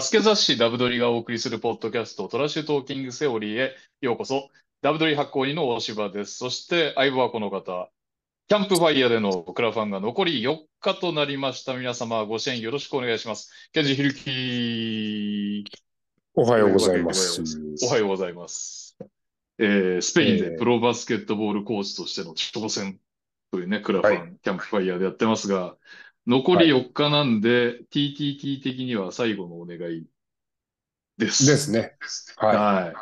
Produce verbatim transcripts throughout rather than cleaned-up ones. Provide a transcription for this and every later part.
バスケ雑誌ダブドリがお送りするポッドキャストトラッシュトーキングセオリーへようこそ。ダブドリ発行人の大柴です。そして相棒はこの方。キャンプファイヤーでのクラファンが残りよっかとなりました。皆様ご支援よろしくお願いします。ケンジヒルキおはようごというわけで、 ざいます。 おはようございます。えースペインでプえロバスケットボールコーチとしての挑戦というね、クラー、はい、 ファン、キャンプファイヤーでやってますが、残りはい。 よっかなんで、ティーティーティー 的には最後のお願いです。 ですね。はい。 はい。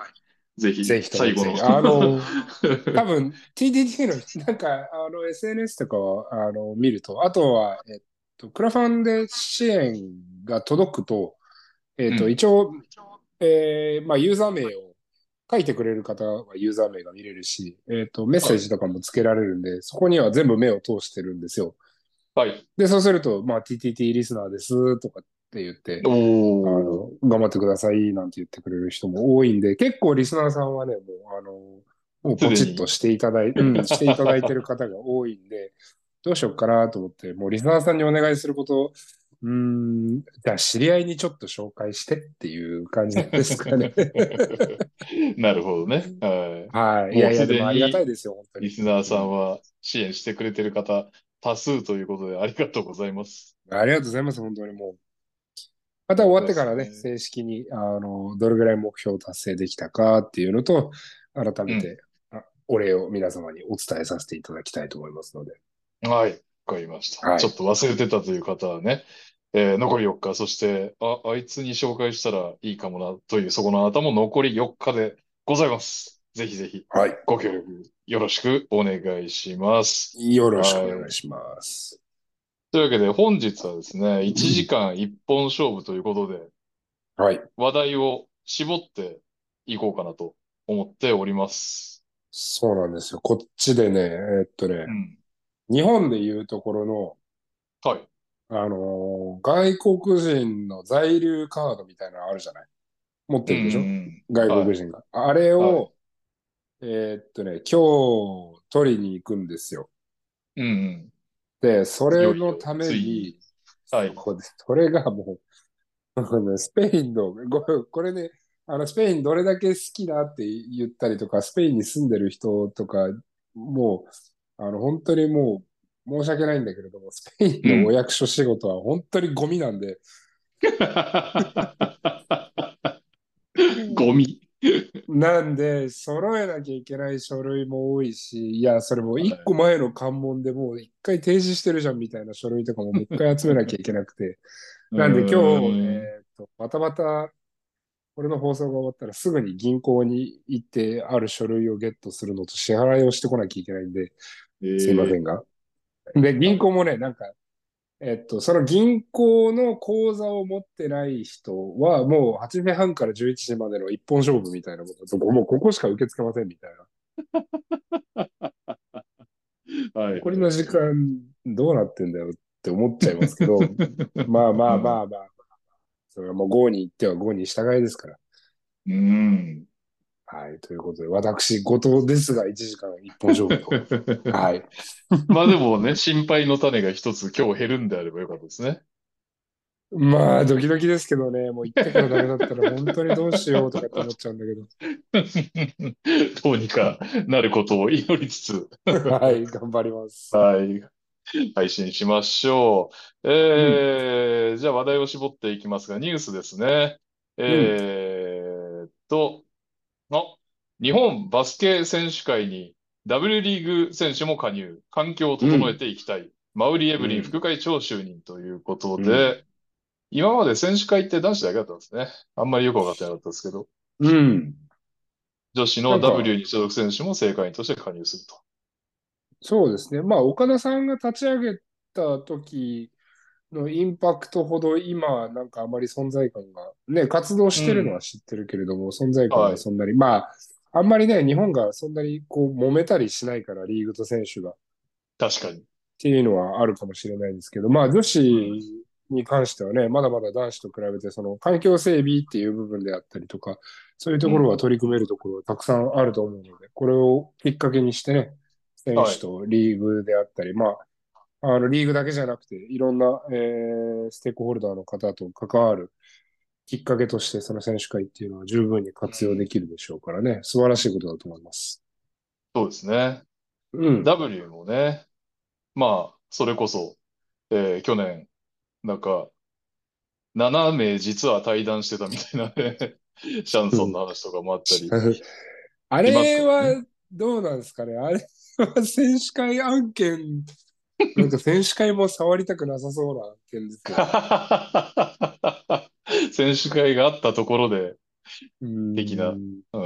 ぜひ、 ぜひとも最後のぜひ。あの、多分 ティーティーティー の人、なんか、あの、エスエヌエス とかを、あの、見ると、あとは、えっと、クラファンで支援が届くと、えっと、 うん。 一応、えーまあ、ユーザー名を書いてくれる方はユーザー名が見れるし、えっと、メッセーはい。 ジとかもつけられるんで、そこには全部目を通してるんですよ。 はい。 で、そうすると、まあ、ティーティーティー リスナーですとかって言って、あおー。 の、頑張ってくださいなんて言ってくれる人も多いんで、結構リスナーさんはね、もう、あの、もうポチッとすでに。 していただい、うん、していただいてる方が多いんで、どうしようかなと思って、もうリスナーさんにお願いすること、うーん、じゃあ知り合いにちょっと紹介してっていう感じですかね。 なるほどね。はい。 はい。いもうすやいや、でもありがたでにいですよ、本当に。 リスナーうん。 さんは支援してくれてる方多数ということでありがとうございます。 ありがとうございます、本当にもう。また終本当でわってからね、 すね。 正式に、あの、どれぐらい目標を達成できたかっていうのと、改うん。 めて、あお礼を皆様にお伝えさせていただきたいと思いますので。 はい。わかりました。 はい。 ちょっと忘れてたという方はね、えー残りよっか、そして、あ、あいつに紹介したらいいかもなという、そこのあなたも残りよっかでございます。ぜひぜひ、 はい。 ご協力よろしくお願いします。 よろしくおはい。 願いします。 というわけで、本日はですね、いちじかんいっぽん勝負ということで、 はい。 話題を絞っていこうかなと思っております。 そうなんですよ。こっちでね、えっとね、 うん。 日本でいうところの、 はい。 あのー外国人の在留カードみたいなのあるじゃない。持っうんうてるでしょ、 んうん。はい。 外国人が。あれはい。 を、えっとね、今日取りに行くんですよ。 うんうん。 で、そいよいよ、 れのためついに。 に、 はい。 そうです。それがもう、あのスペインの、ごこれね、あの、スペインどれだけ好きだって言ったりとか、スペインに住んでる人とか、もう、あの、本当にもう、申し訳ないんだけれども、スペインのおうん。 役所仕事は本当にゴミなんで、 ゴミ。 なんで、揃えなきゃいけない書類も多いし、いや、それもう一個はい。 前の関門でもう一回提示してるじゃんみたいな書類とかももう一回集めなきゃいけなくて、 うなんで今日、 ーん。 えっと、またまた、これの放送が終わったらすぐに銀行に行ってある書類をゲットするのと支払いをしてこなきゃいけないんで、すいませええんが。で、 はい。 銀行もね、なんか、えっと、その銀行の口座を持ってない人は、もうはちじはんからじゅういちじまでの一本勝負みたいなこと、もうここしか受け付けませんみたいな。 はいはい残りの時はい。 間どうなってんだよって思っちゃいますけど、まあまあまうん。 あまあ、それはもうゴーに行ってはゴーに従いですから。 うん。 はい。ということで、私、後藤ですが、いちじかん一本勝負と。はい。 まあでもね、心配の種が一つ今日減るんであればよかったですね。 まあ、ドキドキですけどね、もう行ってからダメだったら本当にどうしようとかって思っちゃうんだけど。 どうにかなることを祈りつつ、 はい、頑張ります。 はい、配信しましょう。 うん、 えー、じゃあ話題を絞っていきますが、ニュースですね。 うん、 えーっと、あ、日本バスケ選手会に W リーグ選手も加入。環境を整えうん、 ていきたい。マウリ・エブリンうん、 副会長就任ということうん、 で、今まで選手会って男子だけだったんですね。あんまりよくわかってなかったですけど、 うん。 女子のなんか、 W に所属選手も正会員として加入すると。 そうですね。まあ、岡田さんが立ち上げた時のインパクトほど今、なんかあまり存在感が、ね、活動してるのはうん。 知ってるけれども、存在感はい。 がそんなに、まあ、あんまりね、日本がそんなにこう揉めたりしないから、リーグと選手が。 確かに。 っていうのはあるかもしれないんですけど、まあ女うん。 子に関してはね、まだまだ男子と比べてその環境整備っていう部分であったりとか、そういうところはうん。 取り組めるところがたくさんあると思うので、これをきっかけにしてね、選はい。 手とリーグであったり、まあ、あのリーグだけじゃなくて、いろんな、えーステークホルダーの方と関わるきっかけとしてその選手会っていうのは十分にう活用でん。 きるでしょうからね。素晴らしいことだと思います。 そうですね。 うん。 W もね、まあ、それこそ、えー去年、なんか、なな名実は対談してたみたいなね、シャンソンの話とかもあったりあしますからね。 れはどうなんですかね。あれは選手会案件、なんか選手会も触りたくなさそうな案件ですけどね。 選手会があったところで、 うー的な。 ん。 うん。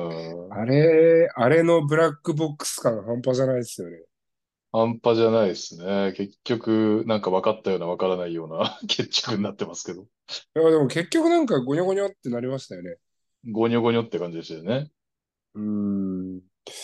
あれ、あれのブラックボックス感半端じゃないですよね。 半端じゃないですね。結局、なんか分かったような分からないような決着になってますけど。 いや、でも結局なんかゴニョゴニョってなりましたよね。 ゴニョゴニョって感じでしたよね。 うーん。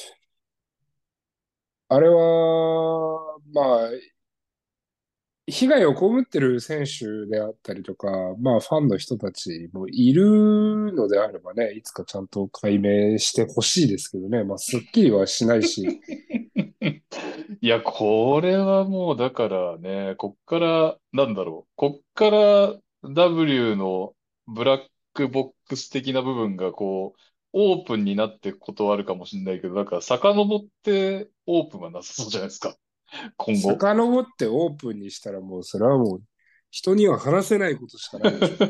あれは、まあ、被害を被ってる選手であったりとか、まあファンの人たちもいるのであればね、いつかちゃんと解明してほしいですけどね。まあすっきりはしないし。 いや、これはもうだからね、こっから、なんだろう。こっから W のブラックボックス的な部分がこう、オープンになっていくことはあるかもしれないけど、だから遡ってオープンはなさそうじゃないですか。今後。 遡ってオープンにしたらもうそれはもう人には話せないことしかないでしょ。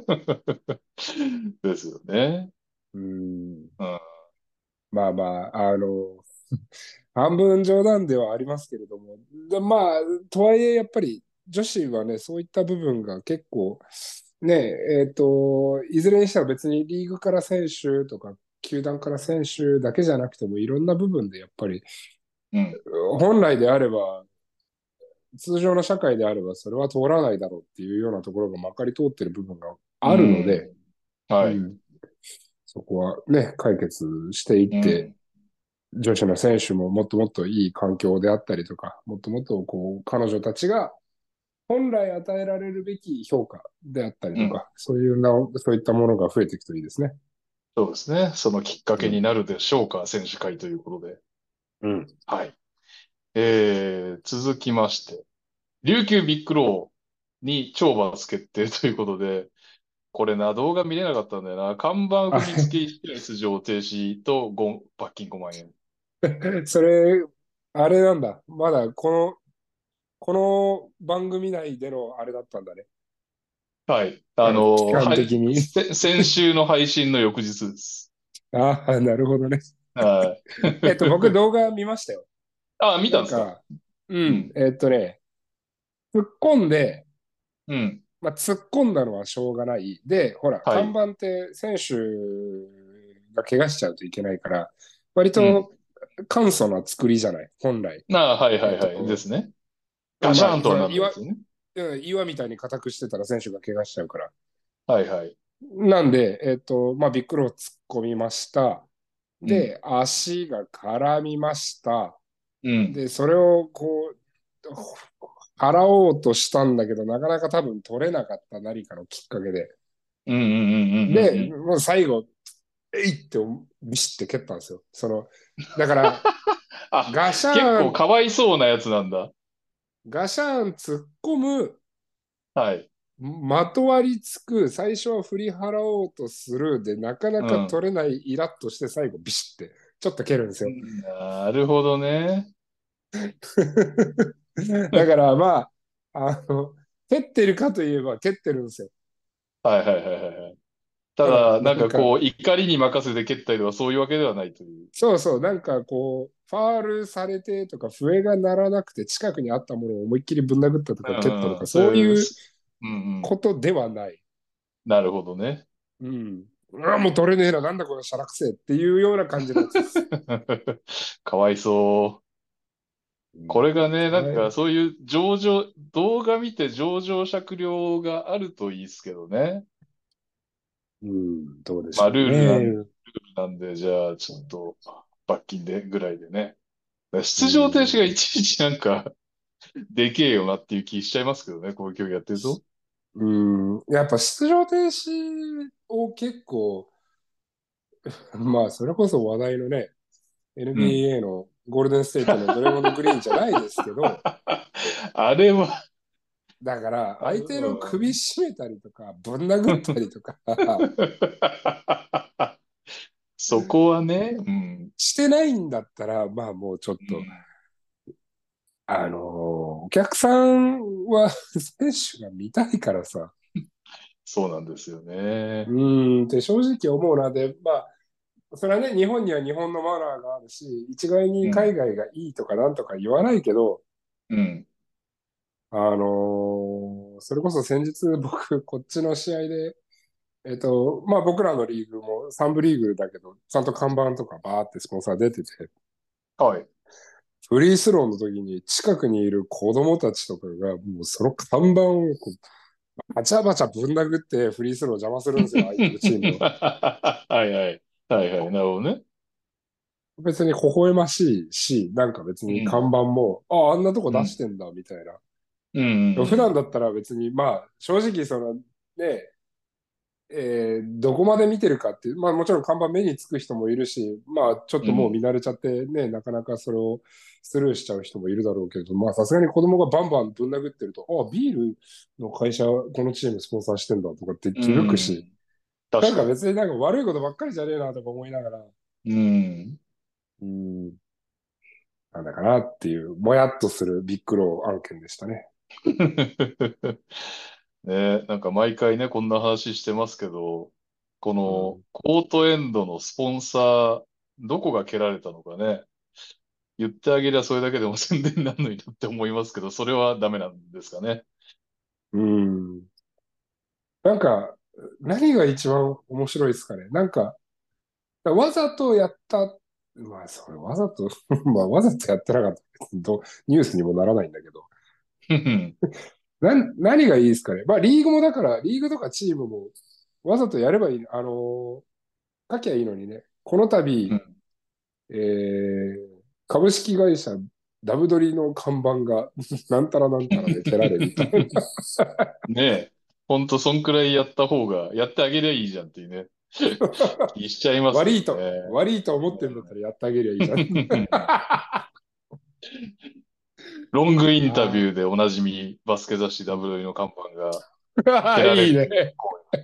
ですよね。 うーん。 うん。 まあまあ、あの、半分冗談ではありますけれども、でまあ、とはいえやっぱり女子はね、そういった部分が結構、ね、えっと、いずれにしては別にリーグから選手とか、球団から選手だけじゃなくてもいろんな部分でやっぱり、 うん。 本来であれば、通常の社会であればそれは通らないだろうっていうようなところがまかり通ってる部分がうあるので、 ん。はい。 うん、そこはね、解決していって、 うん。 女子の選手ももっともっといい環境であったりとか、もっともっとこう彼女たちが本来与えられるべき評価であったりうん。 とか、そういうな、そういったものが増えていくといいですね。 そうですね。そのきっかうん。 けになるでしょうか、選手会ということで。 うん。 はい。えー、続きまして、琉球ビッグローに懲罰決定ということで、これな、動画見れなかったんだよな。看板あ踏みつけいち試合出場停止とご罰金ごまん円。 れ、それ、あれなんだ。まだこの、この番組内でのあれだったんだね。 はい。ああの、期の、 間はい、 的に。 せ先週の配信の翌日です。 ああ、なるほどね。 はい。 えっと、僕動画見ましたよ。 あ、見たんですか？ なんか、うん、 うん。 えっとね、突っ込んで、 うん。 まあ、突っ込んだのはしょうがない。で、ほら、 はい。 看板って選手が怪我しちゃうといけないから、割うん。 と簡素な作りじゃない、本来。 あ、はいはえっいはい。でと、 すね。ガシまあ、 ャーンとはなその岩、 らないですよね。 うん岩みたいに硬くしてたら選手が怪我しちゃうから。 はいはい。 なんで、えっと、まあ、ビッグロー突っ込みました。 うん。 で、足が絡みました。 うん。 で、それをこう、払おうとしたんだけど、なかなか多分取れなかった何かのきっかけで。 うんうんうんうんうんうで、 ん。 もう最後、えいってビシって蹴ったんですよ。その、だから、 あ、 ガシ結構ャン、 かわいそうなやつなんだ。 ガシャン突っ込む、 はい。 まとわりつく、最初は振り払おうとする、で、なかなかうん。 取れない、イラッとして最後ビシって、ちょっと蹴るんですよ。 なるほどね。 だからまあ、あの、蹴ってるかといえば蹴ってるんですよ。 はいはいはいはいはい。たただ、 だ、 なんか、 なんかこう、怒りに任せて蹴ったりとかそういうわけではないという。 そうそう、なんかこう、ファールされてとか、笛が鳴らなくて近くにあったものを思いっきりぶん殴ったとか蹴ったとか、 うんうん、そういう、 そういううんうん。 ことではない。 なるほどね。 うん。ああ、もう取れねえな、なんだこのしゃらくせえっていうような感じのやつです。 かわいそう。 うん。 これがね、なんはい。 かそういう上場、動画見て上場酌量があるといいですけどね。 うん、どうでしまあ、 ょうルールなん、ルーね。 ルなんで、じゃあ、ちょっと、罰金で、ぐらいでね。 う出場停止がん。 いちいちなんか、でけえよなっていう気しちゃいますけどね、こういう競技やってると。 うん。やっぱ出場停止を結構、まあ、それこそ話題のね、 うん。 エヌビーエー のゴールデンステートのドレモンド・グリーンじゃないですけど、 あれは、 だから、 う相手の首ん。 絞めたりとか、ぶん殴ったりとかそこはね、うん。 してないんだったら、まあもうちょっと、 うん。 あのーお客さんは選手が見たいからさ、 そうなんですよね。 うーんって正直思うな。で、まあ、それはね、日本には日本のマナーがあるし、一概にうん。 海外がいいとかなんとか言わないけど、 うん。 あのーそれこそ先日僕、こっちの試合で、えっと、まあ僕らのリーグもさん部リーグだけど、ちゃんと看板とかバーってスポンサー出てて、 はい。 フリースローの時に近くにいる子供たちとかが、もうその看板をこうバチャバチャぶん殴ってフリースローを邪魔するんですよ、相手のチームの。 はいはい。はいはい。なるほどね。 別に微笑ましいし、なんか別うん。 に看板も、ああ、あんなとこうん。 出してんだ、みたいな。 うん。 普段だったら別に、まあ、正直その、ね、えーどこまで見てるかっていう、まあもちろん看板目につく人もいるし、まあちょっうん。 ともう見慣れちゃってね、なかなかそれをスルーしちゃう人もいるだろうけど、まあさすがに子供がバンバンぶん殴ってると、ああ、ビールの会社、このチームスポンサーしてんだとかってう気づくし、 ん。 なん確かに。 か別になんか悪いことばっかりじゃねえなとか思いながら、 うん。 うん、なんだかなっていう、もやっとするビッグロー案件でしたね。 ね、なんか毎回ね、こんな話してますけど、このうん、 コートエンドのスポンサー、どこが蹴られたのかね、言ってあげりゃそれだけでも宣伝になるのになって思いますけど、それはダメなんですかね。 うん。なんか、何が一番面白いですかね。なんか、わざとやった、まあ、それわざとまあ、わざとやってなかったら別にどニュースにもならないんだけど、 うん。 なん、何がいいですかね。まあ、リーグもだから、リーグとかチームもわざとやればいい、あのー書きゃいいのにね。この度、えー株式会社ダブドリの看板がなんたらなんたらで蹴られみたいな。 ねえ。ほんと、そんくらいやった方が、やってあげりゃいいじゃんっていうね、気しちゃいますけど悪いと、 ね。 悪いと思ってんだったらやってあげりゃいいじゃん。 ロングインタビあューでおなじみ、バスケ雑誌 ダブリュー の看板が蹴あ、 られる。 いいね。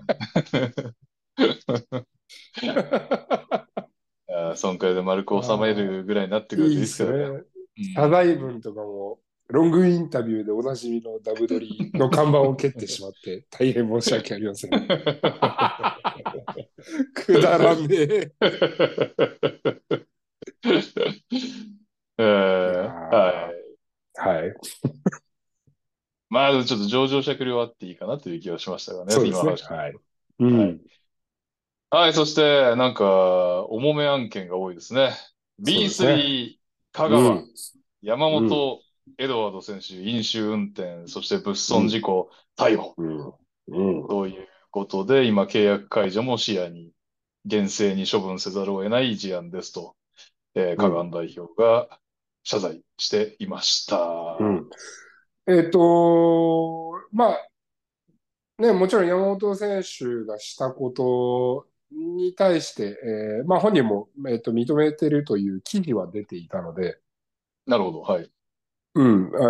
あーそんくらいで丸く収めああ、 るぐらいになってくるといいいいっですけどね。 すね。 う謝罪ん。 文とかも、ロングインタビューでおなじみのダブドリの看板を蹴ってしまって、大変申し訳ありません。くだらねえ。 えいやーはー、 い。 はい。 まあ、ちょっと上場酌量あっていいかなという気がしましたがね、 そうですね。 今の話聞いてはい。 ると。はい。 うん。 はい、そして、なんか、重め案件が多いですね。 そうですね。 ビースリー、香うん。 川、山うん。 本、エドワード選手、飲酒運転、そして物うん。 損事故、逮捕。 うん。うん。 ということで、今、契約解除も視野に、厳正に処分せざるを得ない事案ですと、えー、 うん。 香川代表が謝罪していました。 うん。えっと、まあ、ね、もちろん山本選手がしたことに対して、えーまあ本人も、えっと、認めてるという記事は出ていたので、 なるほど、はい。 うん、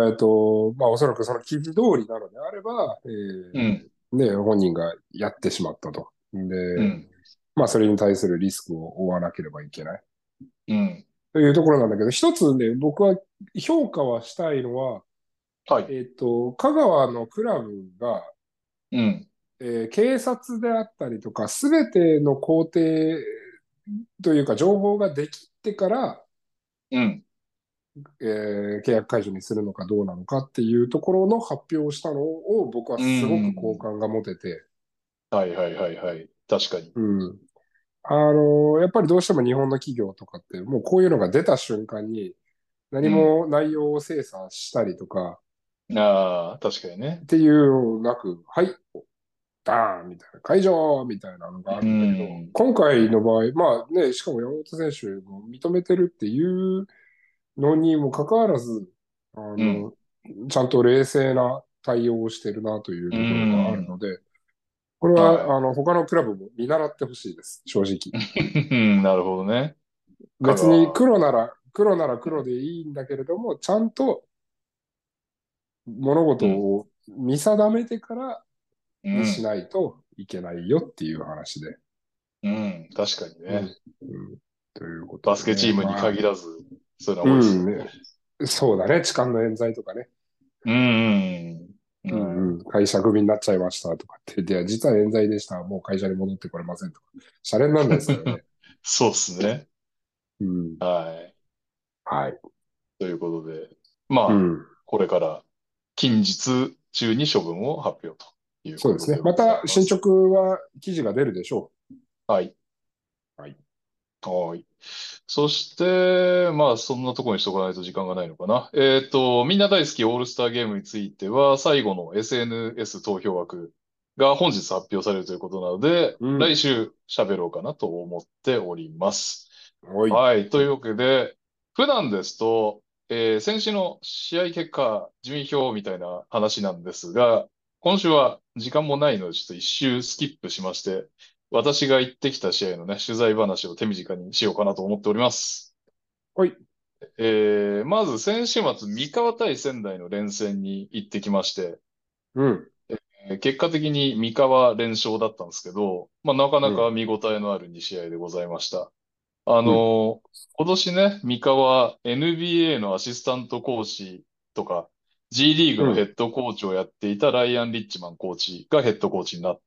えっと、まあおそらくその記事通りなのであれば、えうん、 ーね、本人がやってしまったと。で、 うん、 まあそれに対するリスクを負わなければいけないうん、 というところなんだけど、一つね、僕は評価はしたいのは、 はい、 えっと、香川のクラブが、 うん、 えー警察であったりとか、すべての工程というか情報ができてから、 うん、 えー契約解除にするのかどうなのかっていうところの発表をしたのを僕はうすごく好ん。 感が持てて、 はい、はい、はい、はい。確かに。 うん。あの、やっぱりどうしても日本の企業とかってもうこういうのが出た瞬間に何うん。 も内容を精査したりとかああ、確かにね。 っていうのなく、はい、ダーンみたいな、解除みたいなのがあうるんだけど、 ん、 今回の場合、まあね、しかも山本選手も認めてるっていうのにもかかわらず、あうん、 の、ちゃんと冷静な対応をしてるなといううところがあるのん。 で、これは、 はい。 あの、他のクラブも見習ってほしいです、正直。 なるほどね。香別に川。 黒なら、黒ならうん、 黒でいいんだけれども、ちゃんと物事うん、 を見定めてからにしうん。 ないといけないよっていう話で。 うん。確かにね。 うん。うん、ということバスでね。 ケチームにまあ、 限らず、そういうのは多いですようん、 ね。 ね、そうだね。痴漢の冤罪とかね。 うん。うん。 うんうん。会社クビになっちゃいましたとかって。で、実は冤罪でした。もう会社に戻ってこれませんとか。シャレになんないですからね。 そうですね。 うん。 はい。 はい。 ということで、まあ、 うん。 これから近日中に処分を発表というそうですね。 ことでございまた進ます。 捗は記事が出るでしょはい。 う。はい。 はい。そして、まあ、そんなところにしとかないと時間がないのかな。えっと、みんな大好きオールスターゲームについては、最後の エスエヌエス 投票枠が本日発表されるということなので、 うん。 来週喋ろうかなと思っております。 はい。 はい。というわけで、普段ですと、えー先週の試合結果、順位表みたいな話なんですが、今週は時間もないので、ちょっと一周スキップしまして、私が行ってきた試合のね、取材話を手短にしようかなと思っております。 はい。 えー、まず先週末、三河対仙台の連戦に行ってきまして、 うん。 えー結果的に三河連勝だったんですけど、まあ、なかなかうん。 見応えのあるに試合でございました。あうん。 の、今年ね、三河 エヌビーエー のアシスタントコーチとか、G リーグうん。 のヘッドコーチをやっていたライアン・リッチマンコーチがヘッドコーチになって、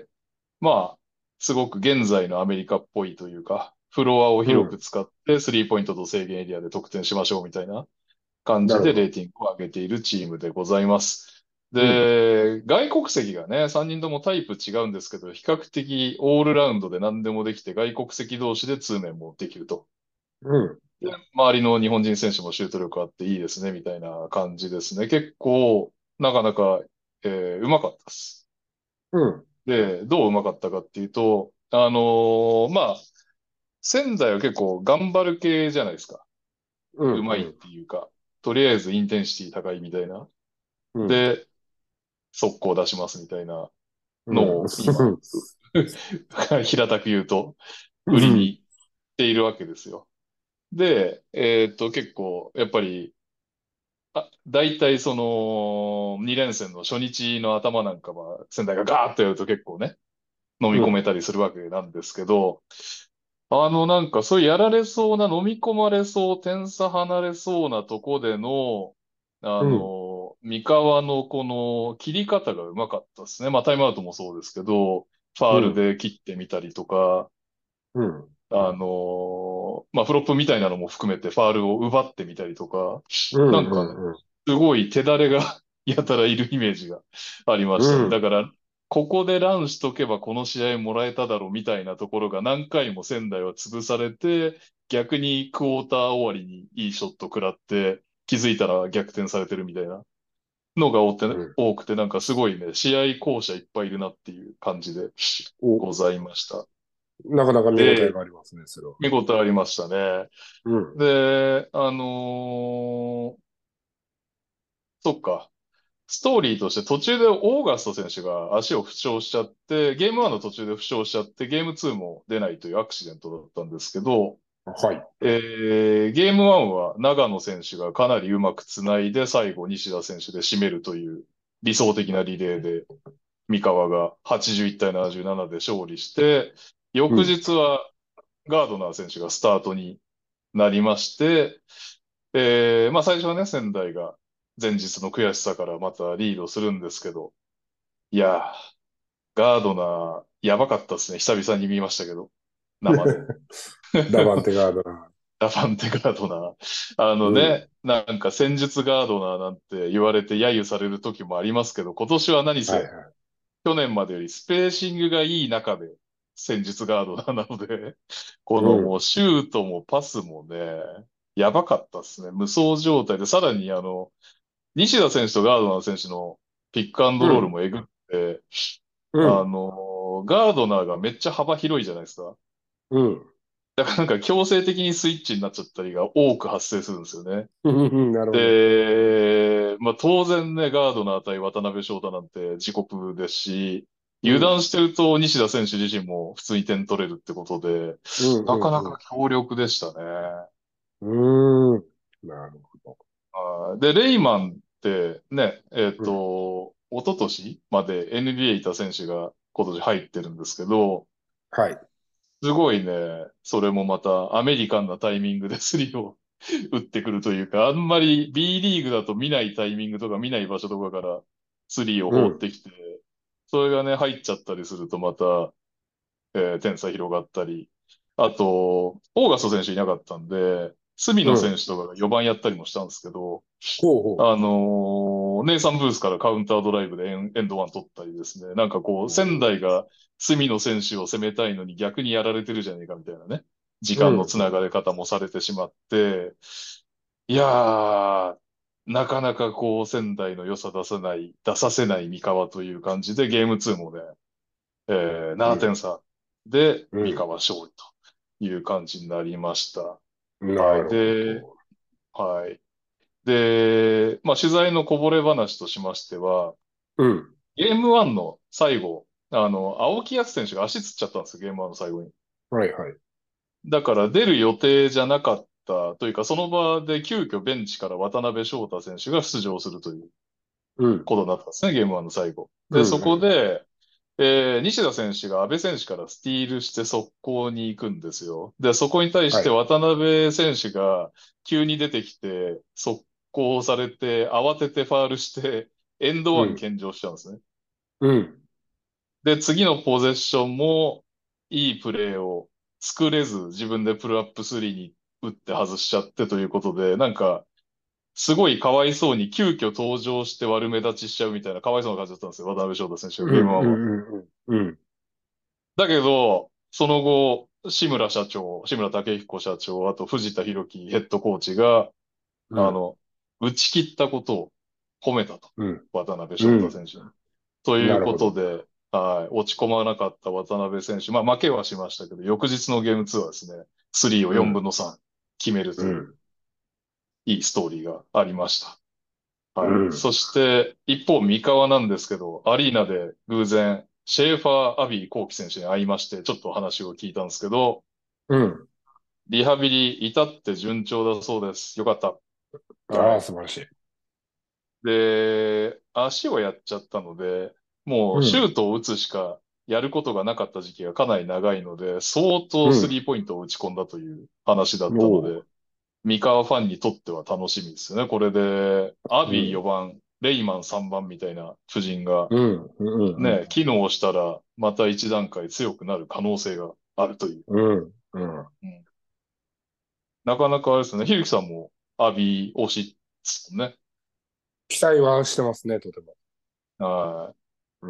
まあ、すごく現在のアメリカっぽいというか、フロアをうん。 広く使ってスリーポイントと制限エリアで得点しましょうみたいな感じでレーなるほど。 ティングを上げているチームでございます。 うん。 で、外国籍がね、さんにんともタイプ違うんですけど、比較的オールラウンドで何でもできて、外国籍同士で通面もできると。 うん。 で、周りの日本人選手もシュート力あっていいですね、みたいな感じですね。結構、なかなか、えーうまかったです。 うん。 で、どううまかったかっていうと、あのーまあ、仙台は結構頑張る系じゃないですか。 うん。 うまいっうん。 ていうか、とりあえずインテンシティ高いみたいな。 うん。 で、速攻出しますみたいなうん。 のを今、平たく言うと、売りうん。 にしているわけですよ。で、えーっと、結構、やっぱり、あ、大体その、に連戦の初日の頭なんかは、仙台がガーッとやると結構ね、飲み込めたりするわけなんですけど、あの、なんか、そういうやられそうな、飲み込まれそう、点差離れそうなとこでの、あうん。 の、三河のこの切り方がうまかったですね。まあ、タイムアウトもそうですけど、ファールうん。 で切ってみたりとか、 うん。 あの、まあ、フロップみたいなのも含めてファールを奪ってみたりとか、 うん。 なんかね、 うん。 すごい手だれがやたらいるイメージがありましたね。だうん。 から、ここでランしとけばこの試合もらえただろうみたいなところが何回も仙台は潰されて、逆にクォーター終わりにいいショット食らって、気づいたら逆転されてるみたいなのが多くて、 うん。 多くてなんかすごいね、試合巧者いっぱいいるなっていう感じでお、 ございました。 なかなか見応えで、 がありますね、それは。 見事ありましたね。 うん。 で、あのーそっか。ストーリーとして途中でオーガスト選手が足を負傷しちゃって、ゲームワンの途中で負傷しちゃって、ゲームツーも出ないというアクシデントだったんですけど、 はい。 えーゲームワンは長野選手がかなりうまくつないで、最後西田選手で締めるという理想的なリレーで、三河がはちじゅういち対ななじゅうななで勝利して、翌うん。 日はガードナー選手がスタートになりまして、えーまあ最初はね、仙台が前日の悔しさからまたリードするんですけど、いやー、ガードナー、やばかったですね。久々に見ましたけど、生で。 ダバンテガードな。 ダファンテガードナー。あのうん。 ね、なんか戦術ガードナーなんて言われて揶揄される時もありますけど、今年は何せ、 はいはい。 去年までよりスペーシングがいい中で戦術ガードナーなので、こうん。 のもうシュートもパスもね、やばかったですね。無双状態で、さらにあの、西田選手とガードナー選手のピックアンドロールうん。 もえぐって、あうん。 の、ガードナーがめっちゃ幅広いじゃないですか。 うん。 だからなんか強制的にスイッチになっちゃったりが多く発生するんですよね。 うんなるほど。 で、まあ当然ね、ガードナー対渡辺翔太なんて自国ですし、油断うん。 してると西田選手自身も普通に点取れるってことで、 うん。 なかなうん。 か強力でしたね。 うん。うーん。なるほど。 あーで、レイマンってね、えっうん。 と、 一昨年まで エヌビーエー いた選手が今年入ってるんですけど、 はい。 すごいね、それもまたアメリカンなタイミングでスリーを打ってくるというか、あんまり B リーグだと見ないタイミングとか見ない場所とかからスリーをうん。 放ってきて、それがね、入っちゃったりするとまた、えー点差広がったり、あと、オーガスト選手いなかったんで、隅野選うん。 手とかがよばんやったりもしたんですけど、 ほうほあのーネイサン・ブースからカウンタードライブでエン、エンドワン取ったりですね。なんかこう、仙う。 台が隅の選手を攻めたいのに逆にやられてるじゃねえかみたいなね。時うん。 間のつながれ方もされてしまって、いやー、なかなかこう、仙台の良さ出さない、出させない三河という感じで、ゲームツーもね、えー、ななてん差で三うん。 河勝利という感じになりました。 うん。 はい。 なるほで、 ど。 はい。で、まあ、取材のこぼれ話としましては、 うん。 ゲームワンの最後、あの、青木康選手が足つっちゃったんですよ、ゲームワンの最後に。 はいはい。 だから出る予定じゃなかったというか、その場で急遽ベンチから渡辺翔太選手が出場するといううん。 ことになったんですね、ゲームワンの最後。で、そうん。うん。 こで、えー西田選手が阿部選手からスティールして速攻に行くんですよ。で、そこに対してはい。 渡辺選手が急に出てきて、速攻されて、慌ててファールして、エンドうん。 ワン献上しちゃうんですね。 うん。 で、次のポゼッションもいいプレーを作れず、自分でプルアップスリーに打って外しちゃってということで、なんか、すごいかわいそうに急遽登場して悪目立ちしちゃうみたいなかわいそうな感じだったんですよ、渡辺翔太選手がうん。 ゲームワンは。 うん。うん。うん。 だけど、その後、志村社長、志村武彦社長、あと藤田博樹ヘッドコーチが、 うん。 あの、打ち切ったことを褒めたと。 うん。 渡辺翔うん。 太選手に。というこなるほど。 とで、はい、落ち込まなかった渡辺選手。まあ負けはしましたけど、翌日のゲームツーはですね、スリーをよんぶんのさん決めるといううん。 いいストーリーがありました。 うはい。 ん。 そして、一方、三河なんですけど、アリーナで偶然、シェーファー・アビー・コーキ選手に会いまして、ちょっとお話を聞いたんですけど、 うん。 リハビリ至って順調だそうです。よかった。 ああ、 はい。 素晴らしい。 で、足をやっちゃったので、もうシュうん。 ートを打つしかやることがなかった時期がかなり長いので、相当スうん。 リーポイントを打ち込んだという話だったのおう。 で、三河ファンにとっては楽しみですよね。これで、アビーうん。 よばん、レイマンさんばんみたいな布陣がうん。うん。うん。 ね、機能したらまた一段階強くなる可能性があるという。 うん。うん。 うん、なかなかあれですね。ひるきさんもアビー推しですもんね。 期待はしてますね、とても。 はい。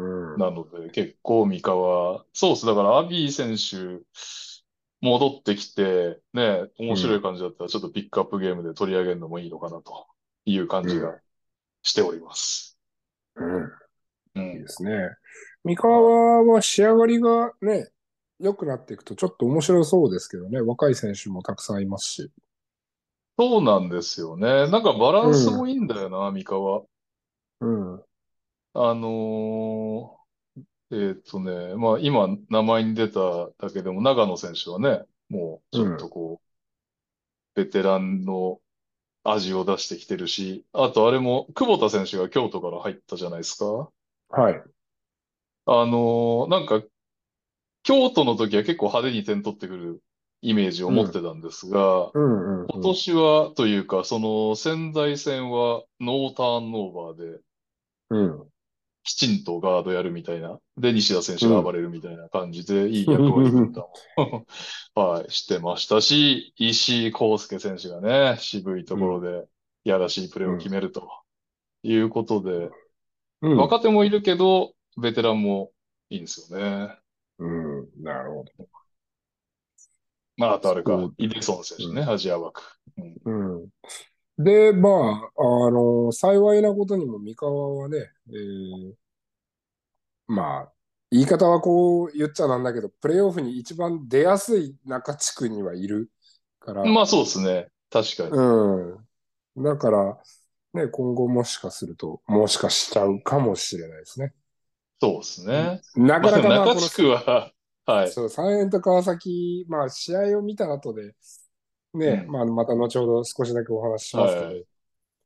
うん。 なので、結構三河、そうです。だから、アビー選手、戻ってきて、ね、面白いうん。 感じだったら、ちょっとピックアップゲームで取り上げるのもいいのかなという感うん。 じがしております。 うん。 うん。 いいですね。三はい。 河は仕上がりがね、良くなっていくとちょっと面白そうですけどね。若い選手もたくさんいますし。 そうなんですよね。なんかバラうンスもん。 いいんだよな、三河。 うん。 あのーえーっとね、まあ今名前に出ただけでも長野選手はね、もうちょっとうん。 こう、ベテランの味を出してきてるし、あとあれも、久保田選手が京都から入ったじゃないですか。 はい。 あのーなんか、京都の時は結構派手に点取ってくるイメージを持ってうん。 たんですが、 うん。 今うん。 年はというか、その仙台戦はノーターンオーバーで、 うん。 きちんとガードやるみたいな。で、西田選手うん。 が暴れるみたいな感じで、いい役割分担をはい、してましたし、石井康介選手がね、渋いとうん。 ころで、やらしいプレーを決うん。 めるということで、 うん。 若手もいるけど、ベテランもいいんですよね。 うん。なるほど。 まあ、あとあれか、 そう。 イデソン選手ね、 うん。 アジア枠。うん、 うん。で、まあ、あの、幸いなことにも三河はね、えーまあ、言い方はこう言っちゃなんだけど、プレイオフに一番出やすい中地区にはいるから、 まあ、そうですね。確かに。 うん。だから、ね、今後もしかすると、もしかしちゃうかもしれないですね。 そうですね。まあ、 なかなかまあ、このさ、 中地区は、はい。 そう、三円と川崎、まあ、試合を見た後で、ね、 うん。 まあ、また後ほど少しだけお話ししますけど、 はい。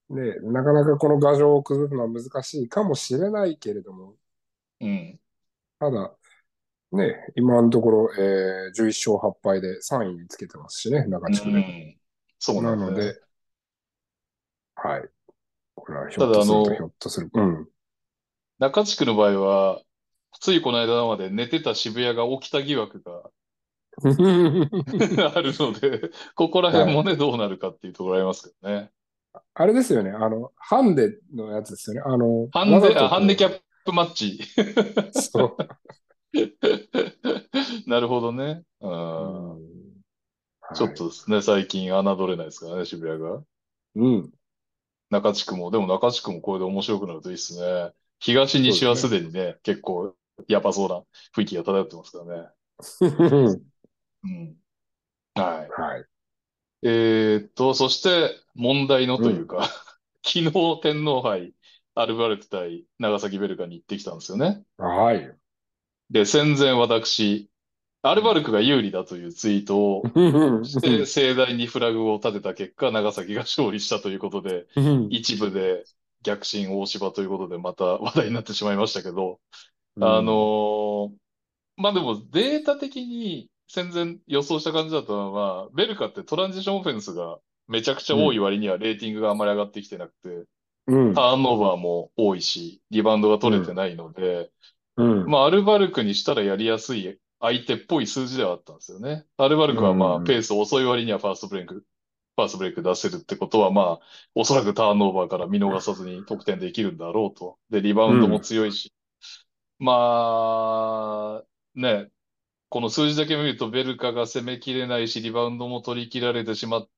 ね、なかなかこの牙城を崩すのは難しいかもしれないけれども、 うん。 ただ、ね、今のところ、えー、じゅういっ勝はち敗でさんいにつけてますしね、中う地区で。 ん。そうなんだね。 なので、はい。これはひょただ、 っとするとひあの、 ょっとする。うん。 中地区の場合は、ついこの間まで寝てた渋谷が起きた疑惑があるので、ここらはい。 辺もね、どうなるかっていうところありますけどね。 あれですよね。あの、ハンデのやつですよね。あの、わざハンデ、あ、ハンデとこう、 キャップマッチ。 そなるほどね。うう。うん。 ん。 ちょはい。 っとですね、最近侮れないですからね、渋谷が。 うん。 中地区も、でも中地区もこれで面白くなるといいですね。東西はすそうですね。 でにね、結構やばそうな雰囲気が漂ってますからね。うん。はい。 はい。 えーっと、そして問題のうん。 というか昨日天皇杯アルバルク対長崎ベルカに行ってきたんですよね。 はい。 で、戦前私、アルバルうん。 クが有利だというツイートをして盛大にフラグを立てた結果、長崎が勝利したということで、一部で逆進大芝ということでまた話題になってしまいましたけど、あのーまあでもデータ的に戦前予想した感じだったのは、ベルカってトランジションオフェンスがめちゃくちゃ多い割にはレーティングがあんまり上がってきてなくて、 うん。 ターンオーバーも多いし、リバウンドがうん。 取れてないので、 うん。 まあアルバルクにしたらやりやすい相手っぽい数字ではあったんですよね。アルバルうクはまあペーん。 ス遅い割にはファーストブレイク、ファーストブレイク出せるってことはまあ、おそらくターンオーバーから見逃さずに得点できるんだろうと。で、リバウンドもうん。 強いし、まあ、ね、この数字だけ見るとベルカが攻めきれないし、リバウンドも取り切られてしまって、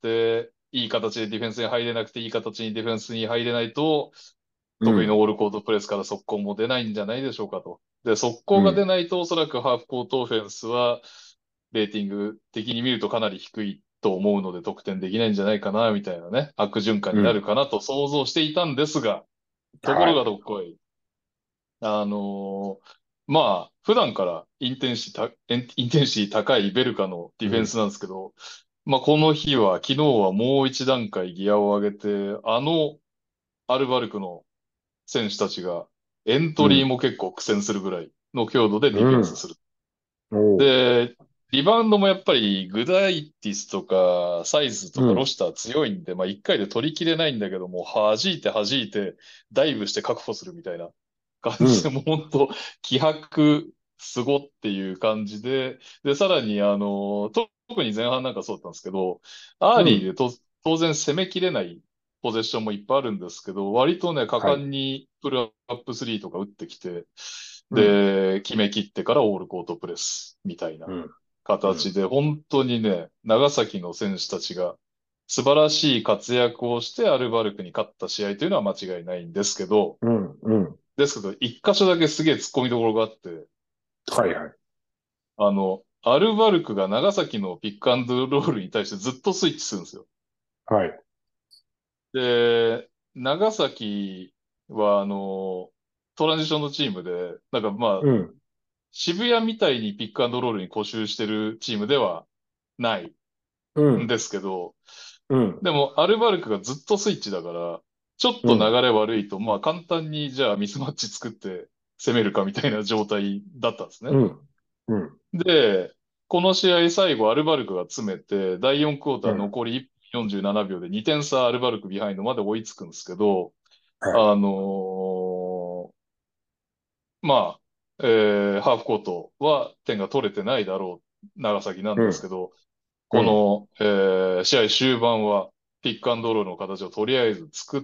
いい形でディフェンスに入れなくて、いい形にディフェンスに入れないと、得意のうん。 オールコートプレスから速攻も出ないんじゃないでしょうかと。で、速攻が出うん。 ないと、おそらくハーフコートオフェンスは、レーティング的に見るとかなり低いと思うので、得点できないんじゃないかな、みたいなね、悪循環になるうん。 かなと想像していたんですが、ところがはい。 どっこい。あのーまあ、普段からインテンシティた、インインテンシティ高いベルカのディうん。 フェンスなんですけど、まあ、この日は、昨日はもう一段階ギアを上げて、あのアルバルクの選手たちがエントリーうん。 も結構苦戦するぐらいの強度でディフェうん。 ンスする。 おう。 で、リバウンドもやっぱりグダイティスとかサイズとうん。 かロシター強いんで、まあ一回で取りきれないんだけども、弾いて弾いてダイブして確保するみたいな感じで、 うん。 もう本当気迫すごっていう感じで、で、さらにあの、と特に前半なんかそうだったんですけど、アーうん。 リーでと当然攻めきれないポゼッションもいっぱいあるんですけど、割とね、果はい。 敢にプルアップスリーとか打ってきて、 うん。 で、決め切ってからオールコートプレスみたいなうん。うん。 形で、本当にね、長崎の選手たちが素晴らしい活躍をしてアルバルクに勝った試合というのは間違いないんですけど、 うん。うん。 ですけど、一箇所だけすげえ突っ込みどころがあって、 はいはい。 あの、アルバルクが長崎のピックアンドロールに対してずっとスイッチするんですよ。 はい。 で、長崎は、あの、トランジションのチームで、なんかまあ、 うん。 渋谷みたいにピックアンドロールに固執してるチームではないうん。 んですけど、 うん。 でも、アルバルクがずっとスイッチだから、ちょっと流うん。 れ悪いと、まあ簡単にじゃあミスマッチ作って攻めるかみたいな状態だったんですね。 うん。うん。 で、この試合最後アルバルクが詰めて、だいよんクォーターうん。 残りいっぷんよんじゅうななびょうでにてん差アルバルクビハインドまで追いつくんですけど、 はい。 あのーまあ、えーハーフコートは点が取れてないだろう、長崎なんうん。 ですけど、 うん。 この、えー試合終盤はピックアンドロールの形をとりあえず作って、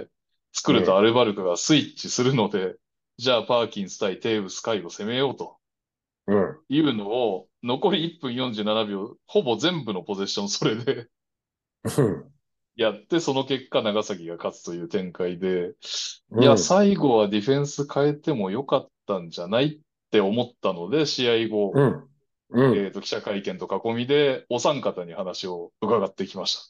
作るとアうん。 ルバルクがスイッチするので、じゃあパーキンス対テーブス海を攻めようとうん。 いうのを、残りいっぷんよんじゅうななびょう、ほぼ全部のポゼッションそれでうん。 やって、その結果長崎が勝つという展開で、いや、 うん。 最後はディフェンス変えてもよかったんじゃないって思ったので、試合後、 うん。うん。 えっと、記者会見と囲みで、お三方に話を伺ってきました。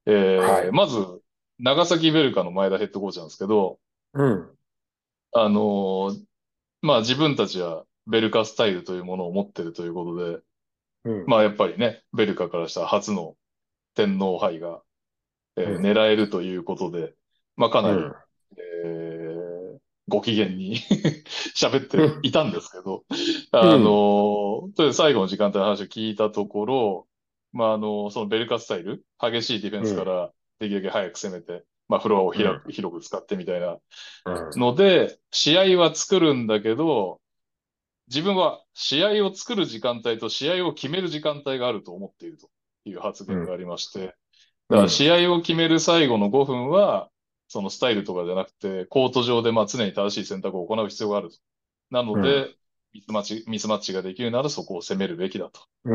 えー、 はい。 まず、長崎ベルカの前田ヘッドコーチなんですけど、 うん。 あのーまあ自分たちはベルカスタイルというものを持ってるということで、 うん。 まあやっぱりね、ベルカからしたら初の天皇杯が、えーうん。 狙えるということで、 まあ、かなり、 うん。 えーご機嫌に喋っうん。 ていたんですけど、あうん。 の、とりあえず最後の時間帯の話を聞いたところ、まあ、あの、そのベルカスタイル、激しいディフェンうん。 スからできるだけ早く攻めて、まあ、フロアをうん。 広く、広く使ってみたいなうん。 ので、試合は作るんだけど、自分は試合を作る時間帯と試合を決める時間帯があると思っているという発うん。 言がありまして、だからうん。 試合を決める最後のごふんは、そのスタイルとかじゃなくて、コート上でまあ常に正しい選択を行う必要があると。なのうん。 で、ミスマッチ、ミスマッチができるならそこを攻めるべきだとうん。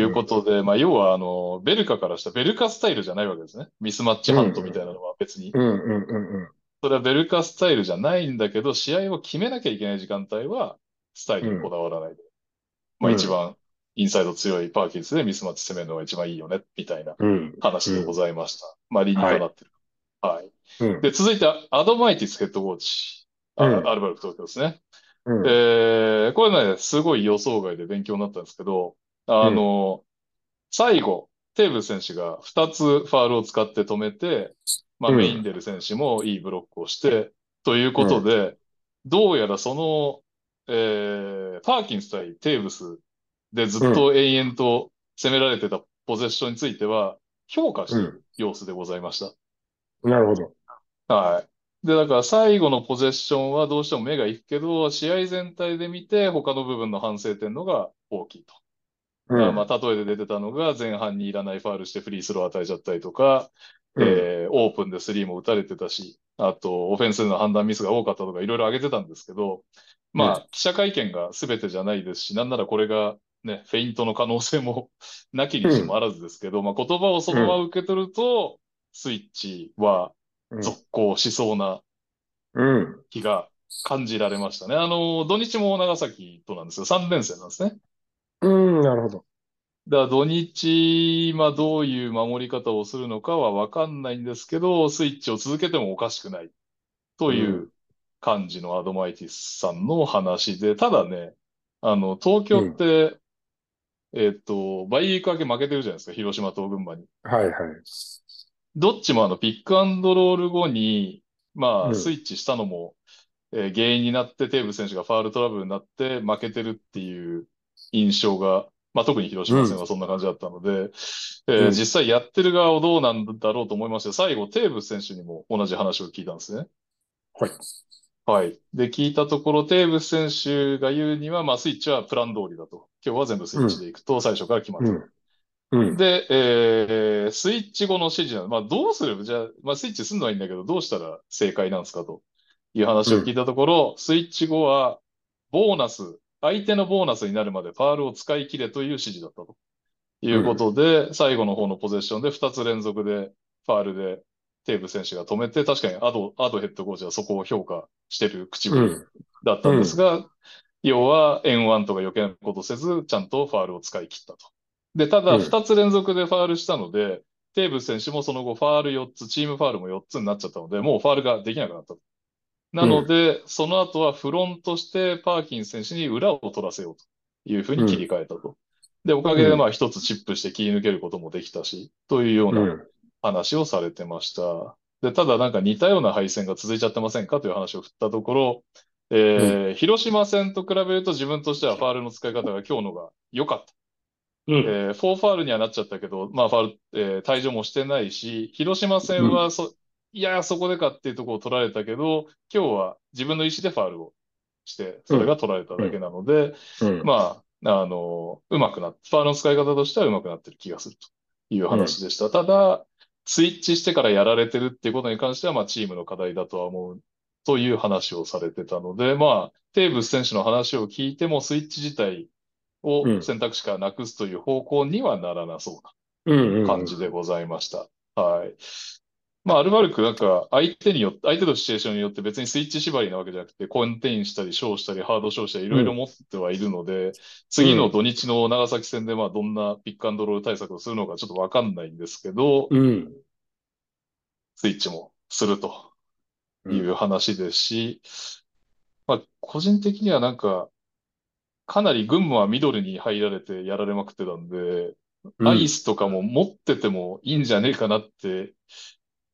いううん。 ことで、まあ要はあの、ベルカからしたベルカスタイルじゃないわけですね。ミスマッチうん。 ハントみたいなのは別に。 うん。うん。うん。 それはベルカスタイルじゃないんだけど、試合を決めなきゃいけない時間帯は、スタイルにこうん。 だわらないで。まあうん。 一番インサイド強いパーキンスでミスマッチ攻めるのが一番いいよね、みたいなうん。 話でごうん。 ざいました。まあ理にはい。 かなってる。はい。 うん。 で、続いて、アドバイティスヘッドコーチ。あ、 うん。 アルバルク東京ですね。 うん。 えー、これね、すごい予想外で勉強になったんですけど、あうん。 の、最後、テーブス選手がふたつファールを使って止めて、まあうん。 メインデル選手もいいブロックをして、といううん。 ことで、どうやらその、えー、パーキンス対テーブスでずっうん。 と延々と攻められてたポゼッションについては、評価しているうん。 様子でございました。 なるほど。 はい。で、だから最後のポゼッションはどうしても目が行くけど、試合全体で見て他の部分の反省点のが大きいと。だからまうん。 あ、例えで出てたのが前半にいらないファールしてフリースロー与えちゃったりとか、 うん。 えー、オープンでスリーも打たれてたし、あと、オフェンスでの判断ミスが多かったとかいろいろ挙げてたんですけど、 うん。 まあ、記者会見が全てじゃないですし、なんならこれがね、フェイントの可能性もなきにうん。 しもあらずですけど、まあ、言葉をそのままうん。 受け取ると、スイッチはうん。 続行しそうなうん。 気が感じられましたね。あの、土日も長崎となんですよ。さん連戦なんですね。 うん。なるほど。 だから土日、まあどういう守り方をするのかはわかんないんですけど、スイッチを続けてもおかしくないといううん。 感じのアドマイティスさんの話で、ただね、あの、東京っうん。 て、えっと、バイウィーク明け負けてるじゃないですか、広島と群馬に。 はいはい。 どっちもあの、ピックアンドロール後に、まあ、スイうん。 ッチしたのも、えー原因になって、テーブス選手がファールトラブルになって負けてるっていう印象が、まあ、特に広島戦うん。 はそんな感じだったので、えーうん。 実際やってる側はどうなんだろうと思いまして、最後、テーブス選手にも同じ話を聞いたんですね。 はい。 はい。で、聞いたところ、テーブス選手が言うには、まあ、スイッチはプラン通りだと。今日は全部スイッうん。 チでいくと、最初から決まってた。 うん。うん。 で、えースイッチ後の指示なの。まあ、どうすれば、じゃあ、まあ、スイッチするのはいいんだけど、どうしたら正解なんですかという話うん。 を聞いたところ、スイッチ後は、ボーナス、相手のボーナスになるまでファールを使い切れという指示だったというこうん。 とで、最後の方のポゼッションでふたつ連続でファールでテーブ選手が止めて、確かにアド、アドヘッドコーチはそこを評価してる口ぶりうん。 だったんうん。 ですが、要は円ワンとか余計なことせず、ちゃんとファールを使い切ったと。で、ただうん。 ふたつ連続でファールしたので、テーブス選手もその後ファールよっつ、チームファールもよっつになっちゃったので、もうファールができなくなったと。なうん。 ので、その後はフロントしてパーキン選手に裏を取らせようというふうに切りうん。 替えたと。で、おかげでまあ一つチップして切り抜けることもできたし、というようなうん。 話をされてました。で、ただなんか似たような敗戦が続いちゃってませんかという話を振ったところ、 うん。 えー広島戦と比べると自分としてはファールの使い方が今日のが良かった。 うん。 えー、フォーファールにはなっちゃったけど、まあ、ファール、えー退場もしてないし、広島うん。 戦はそ、いや、そこでかっていうところを取られたけど、今日は自分の意思でファールをして、それがうん。 取られただけうん。 なので、 うん。 まあ、あの、うまくなっ、ファールの使い方としてはうまくなってる気がするといううん。 話でした。ただ、スイッチしてからやられてるっていうことに関しては、まあ、チームの課題だとは思うという話をされてたので、まあ、テーブス選手の話を聞いても、スイッチ自体をうん。 選択肢からなくすという方向にはならなそうなうん。うん。 感じでございました。はい。まあ、アルバルクなんか相手によって、相手のシチュエーションによって別にスイッチ縛りなわけじゃなくて、コンテインしたり、ショーしたり、ハードショーしたり、いろいろうん。 持ってはいるので、次のうん。 土日の長崎戦でまあどんなピックアンドロール対策をするのかちょっとわかんないんですけど、 うん。 スイッチもするという話ですし、まあ、個人的にはなんか、かなり群馬はミドルに入られてやられまくってたんで、 うん。 アイスとかも持っててもいいんじゃねえかなって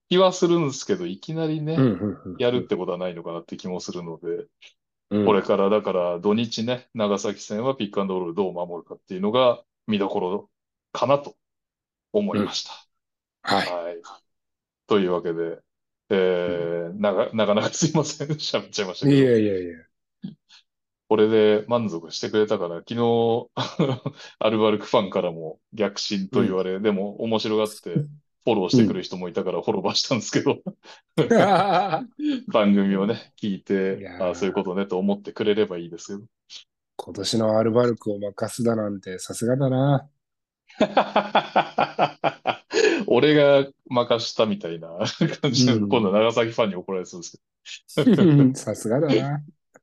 気はするんですけど、いきなりね、 うん、うん、 やるうん、 ってことはないのかなって気もするので、 うん。 これからだから土日ね、長崎戦はピックアンドロールどう守るかっていうのが見どころかなと思うん。 いました。 はい。 はい。というわけで、えうん、 ー、なかなかなかすいません。喋っちゃいましたいけど。 やいやいや。 これで満足してくれたから、昨日、アルバルクファンからも逆進うん。 と言われ、でも面白がってフォローしうん。 てくる人もいたからフォローばしたんですけど、番組をね、聞いいて、ああ、そういうこやー、 とねと思ってくれればいいですよ。 今年のアルバルクを任すだなんてさすがだな。 俺が任したみたいな感うじの、今度はん。 長崎ファンに怒られそうですけど。 さすがだな。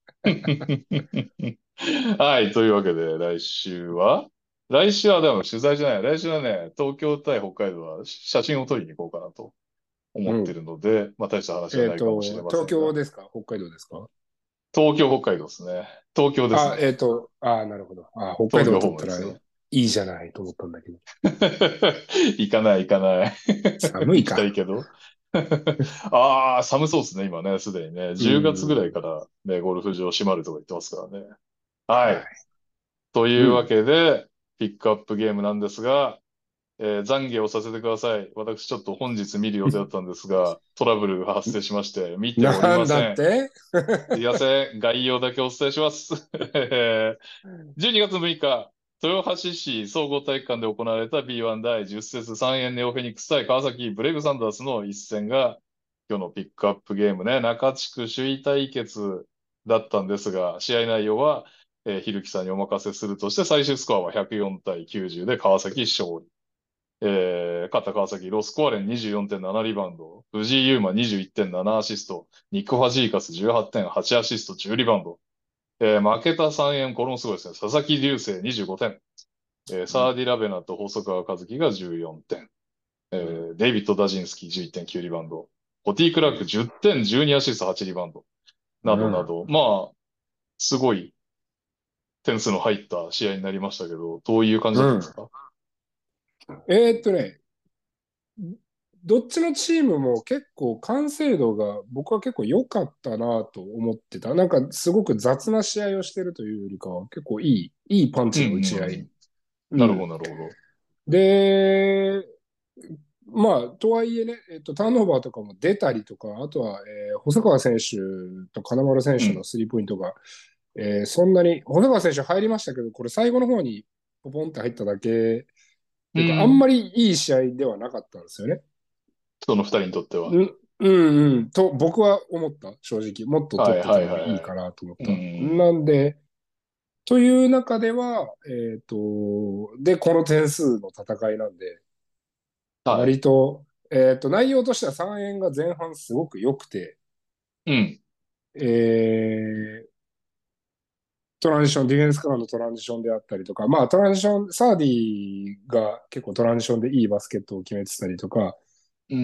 はい。というわけで、来週は来週はでも取材じゃない。来週はね、東京対北海道は写真を撮りに行こうかなと思ってうん。 るので、まあ大した話はえっないかもしれと、東ませんが、 京ですか？北海道ですか？ 東京、北海道ですね。東京ですあ、えね。 っと、あ、なるほど。あ、北海東京道取ったらいホームですよ。 いじゃないと思ったんだけど。 行かない、行かない。行きたい寒いか。 けど。ああ、寒そうですね、今ね、すでにね。 うじゅうがつぐらいん。 からね、ゴルフ場閉まるとか言ってますからね。はい。 はい。 というわうん。 けで、ピックアップゲームなんですが、えー懺悔をさせてください。私ちょっと本日見る予定だったんですが、トラブルが発生しまして、見ておりなんだません。 って？ すいません。概要だけお伝えします。えーじゅうにがつむいか、豊橋市総合体育館で行われた ビーワン 第じゅっ節さんえんネオフェニックス対川崎ブレイブサンダースの一戦が、今日のピックアップゲームね、中地区首位対決だったんですが、試合内容は、えー、ひるきさんにお任せするとして、最終スコアはひゃくよん対きゅうじゅうで川崎勝利。えー、勝った川崎、ロスコアレンにじゅうよんてんななリバウンド、藤井祐馬にじゅういってんななアシスト、ニック・ファジーカスじゅうはちてんはちアシスト、じゅうリバウンド。えー負けたさんえん、これもすごいですね。佐々木隆星にじゅうごてん、えーサーディ・ラベナと細川和樹がじゅうよんてん、えうん。 ーデイビッド・ダジンスキーじゅういってんきゅうリバウンド、ポティ・クラークうん。 じゅってんじゅうにアシストはちリバウンド、などなうん。 ど、まあ、すごい点数の入った試合になりましたけど、どういう感じだったんですうん。 か？ えーっとね、どっちのチームも結構完成度が僕は結構良かったなと思ってた。なんかすごく雑な試合をしてるというよりかは結構いい、いいパンうんチの打ち合い。 うんうん。なるほど、 うん。 なるほど。 で、まあ、とはいえね、えっと、ターンオーバーとかも出たりとか、あとは、えー細川選手と金丸選うん。 手のスリーポイントが、えーそんなに、細川選手入りましたけど、これ最後の方にポポンって入っただけっていうか、あんうん。 まりいい試合ではなかったんですよね。 その二人にとっては。 うん、うんうんと、僕は思った、正直。もっと取はいはいっててもはいはい。 いいかなと思っうた。 ん。 なんで、という中では、えっと、で、この点数の戦いなんで、 はい。 割と、えっと、内容としてはさんえんが前半すごく良くて、 うん。 えートランジション、ディフェンスからのトランジションであったりとか、まあトランジション、サーディが結構トランジションでいいバスケットを決めてたりとか、 うん。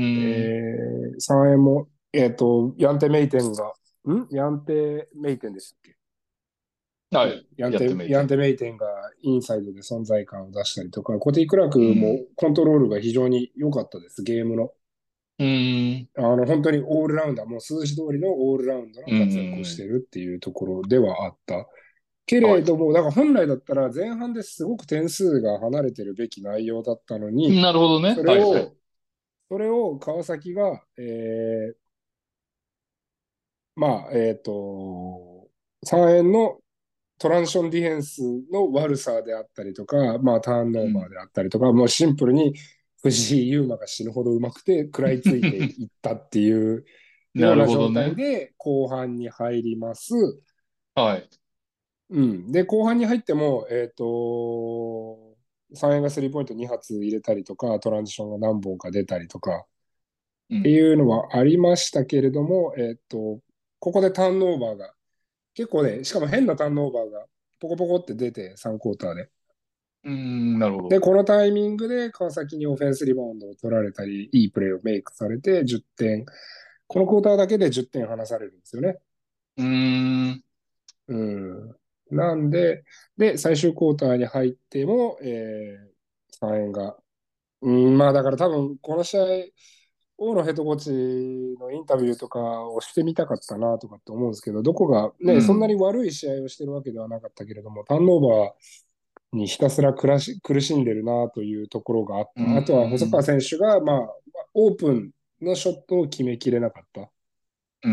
えー、さんえんも、えっと、ヤンテメイテンが、んヤンテメイテンでしたっけ？うん。 はい。やってヤンテ、 みて。 ヤンテメイテンがインサイドで存在感を出したりとか、コティ・クラークもうん。 コントロールが非常に良かったです、ゲームの。 うん。 あの、本当にオールラウンダー、もう数字通りのオールラウンドうの活躍をしん。 ているっていうところではあった。けはい。 れども、だから本来だったら前半ですごく点数が離れてるべき内容だったのに、 なるほどね。 それはいはい。 を、それを川崎が、えー、まあ、えっと、さんえんのトランジションディフェンスの悪さであったりとか、まあ、ターンうん。 オーバーであったりとか、もうシンプルに藤井祐馬が死ぬほど上手くて食らいついていったっていうよなるうな状態ほどね。 で後半に入ります。 はい。 うん。で、後半に入っても、えっと、さんえんがスリーポイントに発入れたりとか、トランジションが何本か出たりとかってうん。 いうのはありましたけれども、えっと、ここでターンオーバーが、結構ね、しかも変なターンオーバーがポコポコって出て、さんクォーターで。 うん。なるほで、 ど。 このタイミングで川崎にオフェンスリバウンドを取られたり、いいプレーをメイクされてじゅってん。このクォーターだけでじゅってん離されるんですよね。 うーん。 うん。なんで、で、最終クォーターに入っても、えー、さんえんが。うん、まあだから多分、この試合、 大野ヘッドコーチのインタビューとかをしてみたかったなとかって思うんですけど、どこがね、そんなにうん。 悪い試合をしてるわけではなかったけれども、ターンオーバーにひたすら苦し苦しんでるなというところがあっうた。あとは細川ん。 選手が、まあ、オープンのショットを決めきれなかったっうん。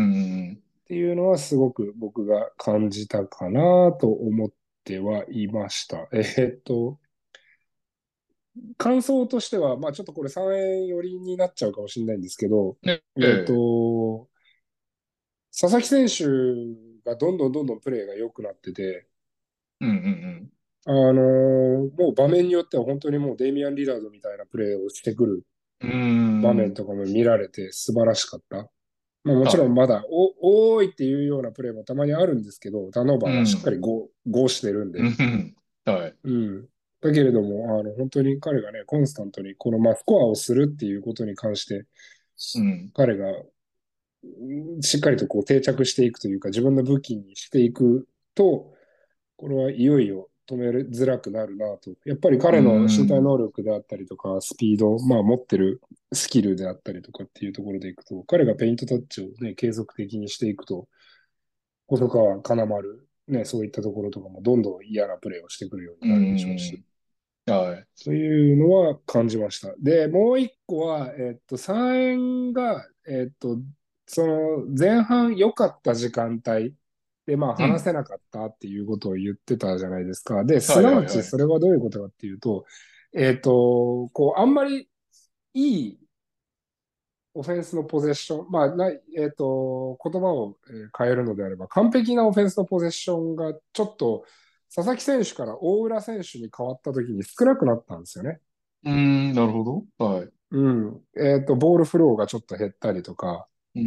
ていうのはすごく僕が感じたかなと思ってはいました。えーっと、感想としては、まあちょっとこれさんえん寄りになっちゃうかもしれないんですけど、 ええっえ。 と、佐々木選手がどんどんどんどんプレーが良くなってて、 うんうんあのーもう場面によっては本当にもうデイミアン・リラードみたいなプレーをしてくるうん。うーん。 場面とかも見られて素晴らしかった。まあ、もちろはい。 んまだお、多いっていうようなプレーもたまにあるんですけど、ターンオーバーはしっかうん。 りゴー、ゴーしてるんで。 うん。はい。 うん。だけれども、あの、本当に彼がね、コンスタントにこの、まあ、スコアをするっていうことに関して、 うん。 彼がしっかりとこう定着していくというか、自分の武器にしていくと、これはいよいよ止めづらくなるなと。やっぱりう彼の身体ん。 能力であったりとか、スピード、まあ持ってるスキルであったりとかっていうところでいくと、彼がペイントタッチをね、継続的にしていくと、細川、金丸、ね、そういったところとかもどんどん嫌なプレーをしてくるようにうなるでしょうし、 ん。はい。 というのは感じました。で、もう一個は、えっと、さんえんが、えっと、その前半良かった時間帯で、まあうん。 話せなかったっていうことを言ってたじゃないですか。で、すはいなわはいはい。 ちそれはどういうことかっていうと、えっと、こう、あんまりいいオフェンスのポゼッション、まあ、なえっと、言葉をえー変えるのであれば、完璧なオフェンスのポゼッションがちょっと佐々木選手から大浦選手に変わった時に少なくなったんですよね。 うん。なるほど。はい。 うん。えっと、ボールフローがちょっと減ったりとか、 うん。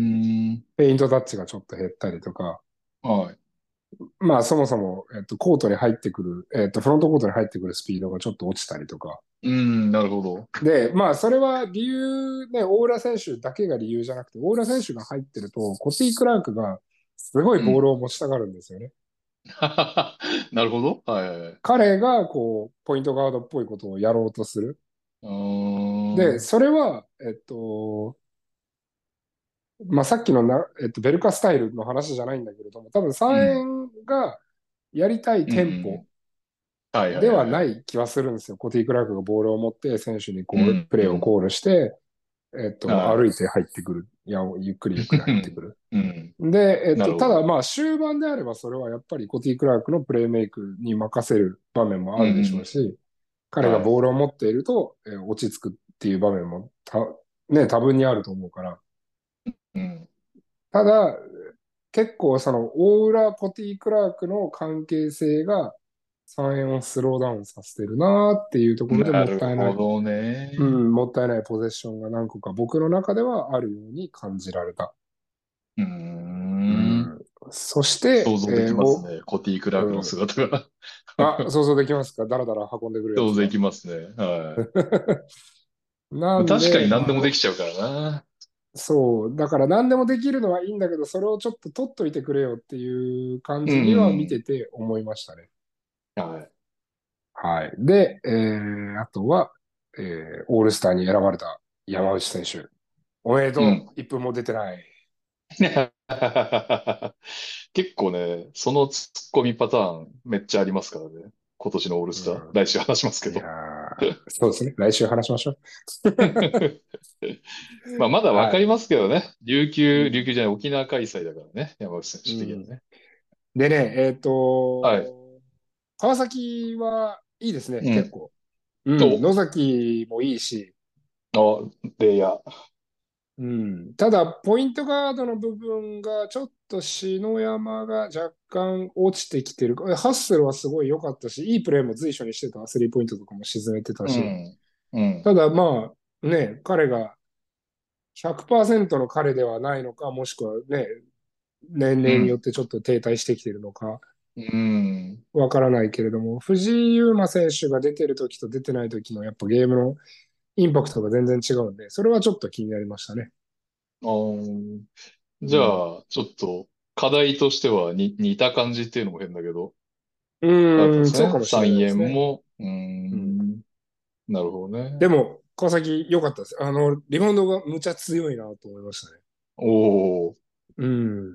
ペイントタッチがちょっと減ったりとか、 はい。 まあそもそも、えっと、コートに入ってくる、えっと、フロントコートに入ってくるスピードがちょっと落ちたりとか。 うん。なるほど。 で、まあそれは理由ね、大浦選手だけが理由じゃなくて、大浦選手が入ってると、コティ・クラークがすごいボールうん。 を持ちたがるんですよね。 なるほど。はいはいはい。 彼がこう、ポイントガードっぽいことをやろうとする。 うーで、 ん。 それは、えっと、まあ、さっきのな、えっと、ベルカスタイルの話じゃないんだけれども、多分うん。 さんえんがやりたいうん。 テンポはいはいでははいはい。 ない気はするんですよ。コティ・クラークがボールを持って選手にこう、 うん。 プレーをうん。 コールして、えっと、 はい。 歩いて入ってくる。いや、ゆっくりゆっくり入ってくる。 うん。 で、えっと、 なるほど。 ただまあ終盤であればそれはやっぱりコティ・クラークのプレーメイクに任せる場面もうん。 あるでしょううんし、彼がはい。 ボールを持っていると、えー落ち着くっていう場面もた、ね、多分にあると思うから、 うん。 ただ、結構その大浦コティ・クラークの関係性がさんえんをスローダウンさせてるなっていうところでなもったいない、 るほどね。 うん、もったいないポゼッションが何個か僕の中ではあるように感じられた。 うーうん。 ん、そして、 想像でえーお、 きますね。コティ・クラークのうん、 姿が。 あ、想像できますか？だらだら運んでくるや想像でつが。 きますね。はない。 んで、 確かに何でもまあ、 できちゃうからな。 そう、だから何でもできるのはいいんだけど、それをちょっと取っといてくれよっていう感うじには見ん。 てて思いましたね。 はい。 はい。で、えー、あとは、えー、オールスターに選ばれた山内選手。おめでうん。 とう。いっぷんも出てない。 結構ね、そのツッコミパターンめっちゃありますからね。今年のオールスター。 うん。 来週話しますけいやど。 ー、そうですね。来週話しましょう。 まあ、まだわかりはい。 ますけどね。琉球、琉うん。 球じゃない、沖縄開催だからね。山内選手的にはうん。 ね。 でね、えっはい。 と、川崎はいいですね、 うん。 結構。うん。 お、 野崎もいいし、 あ、で、いや。 うん。ただ、ポイントガードの部分が、ちょっと篠山が若干落ちてきてる。ハッスルはすごい良かったし、いいプレーも随所にしてた。スリーポイントとかも沈めてたし。 うん。うん。 ただ、まあ、ね、彼がひゃくパーセントの彼ではないのか、もしくはね、年齢によっうん。 てちょっと停滞してきているのか、 うん。 わからないけれども、藤井祐馬選手が出てる時と出てない時のやっぱゲームのインパクトが全然違うんで、それはちょっと気になりましたね。 あーじゃうん。 あ、ちょっと、課題としてはに似た感じっていうのも変だけど、あったんでうーん、 すね。 そうかもしれない 3 ですね。 円も、うーうん。 ん、なるほどね。 でも、 川崎良かったです。あの、リバウンドがむちゃ強いなと思いましたね。 おー。 うん。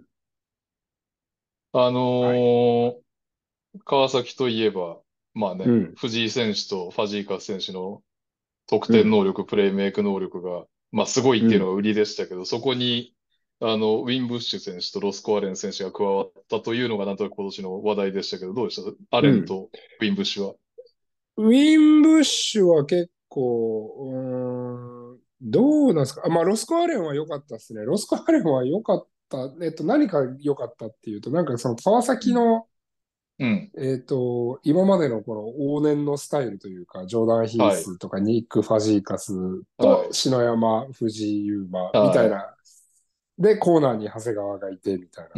あはい。 のー川崎といえば、まあね、 うん。 藤井選手とファジーカス選手の得うん。 点能力、プレイメイク能力が、まあすごいっうん。 ていうのが売りでしたけど、そこに、あの、ウィン・ブッシュ選手とロスコ・アレン選手が加わったというのがなんとなく今年の話題でしたけど、どうでしたアうん。 レンとウィン・ブッシュは？ ウィン・ブッシュは結構、うーん、どうなんですか。あ、まあ、ロスコ・アレンは良かったですね。ロスコ・アレンは良かった。えっと、何か良かったっていうと、なんかその川うん。 崎の、 うん。 えっと、今までのこの往年のスタイルというか、ジョーダン・ヒーはい。 スとかニック・ファジーカスとはい。 篠山、藤井優馬みたいはい。 な。で、コーナーに長谷川がいてみたいな。 うん。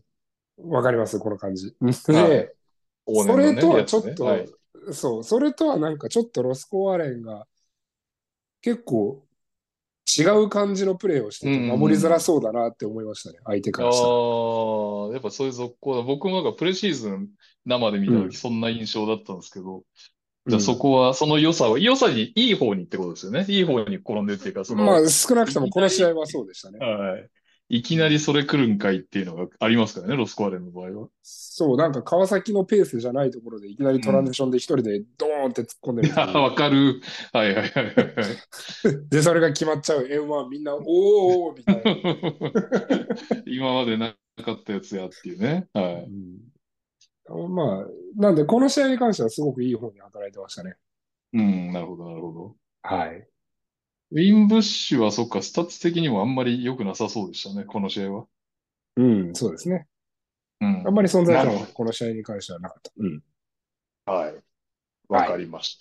わかりますこの感じ。 はい。 で、そ往年のね、 れとはちょやつね。はっと、 い。 そう、それとはなんかちょっとロスコ・アレンが結構違う感じのプレーをしうてて、守りづらん。 そうだなって思いましたね、相手あからしたら。 あ、やっぱそういう続行だ。僕もなんかプレシーズン生で見たときうん、 そんな印象だったんですけど、じゃあそうん。 こは、その良さを、良さに、いい方にってことですよね。いい方に転んでっていうか、その、 まあ、少なくともいきこの試合なり、 はそうでしたね。 はい。いきうん、 なりそれ来るんかいっていうのがありますからね、ロスコアレンの場合は。 そう、なんか川崎のペースじゃないところでいきなりトランジうん。 ションで一人でドーンって突っ込んでいや、 みたり、 わかる。はいはいはいはいはい。 で、それが決まっちゃう エムワン みんな、おーおーみたいな。 今までなかったやつやっていうね。はい。 うん、まあ、なんでこの試合に関してはすごくいい方に働いてましたね。 うん、なるほど、なるほど。 はい。 ウィン・ブッシュはそっか、スタッツ的にもあんまり良くなさそうでしたね、この試合は。 うん、そうですね。 うん。 あんまり存在感はなるほど。 この試合に関してはなかった。うん。 はい。わかはい。 りました。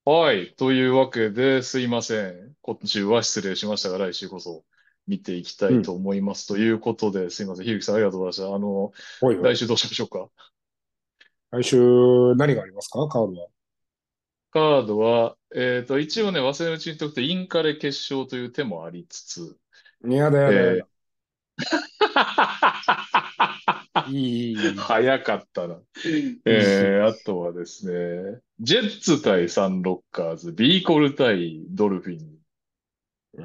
はい。というわけで、すいません。今週は失礼しましたが、来週こそ見ていきたうん。 いと思います。ということで、すいません。ひるきさんありがとうございました。あの、 ほいほい。 来週どうしましょうか。 来週何がありますかカードは？ カードは、えっと、一応ね、忘れないうちに言っておくと、インカレ決勝という手もありつつ、 やだやだやえーだ。いい、いい、 早かったな。 いい。 えー、あとはですね、ジェッツ対サンロッカーズ、ビーコル対ドルフィン、 うん。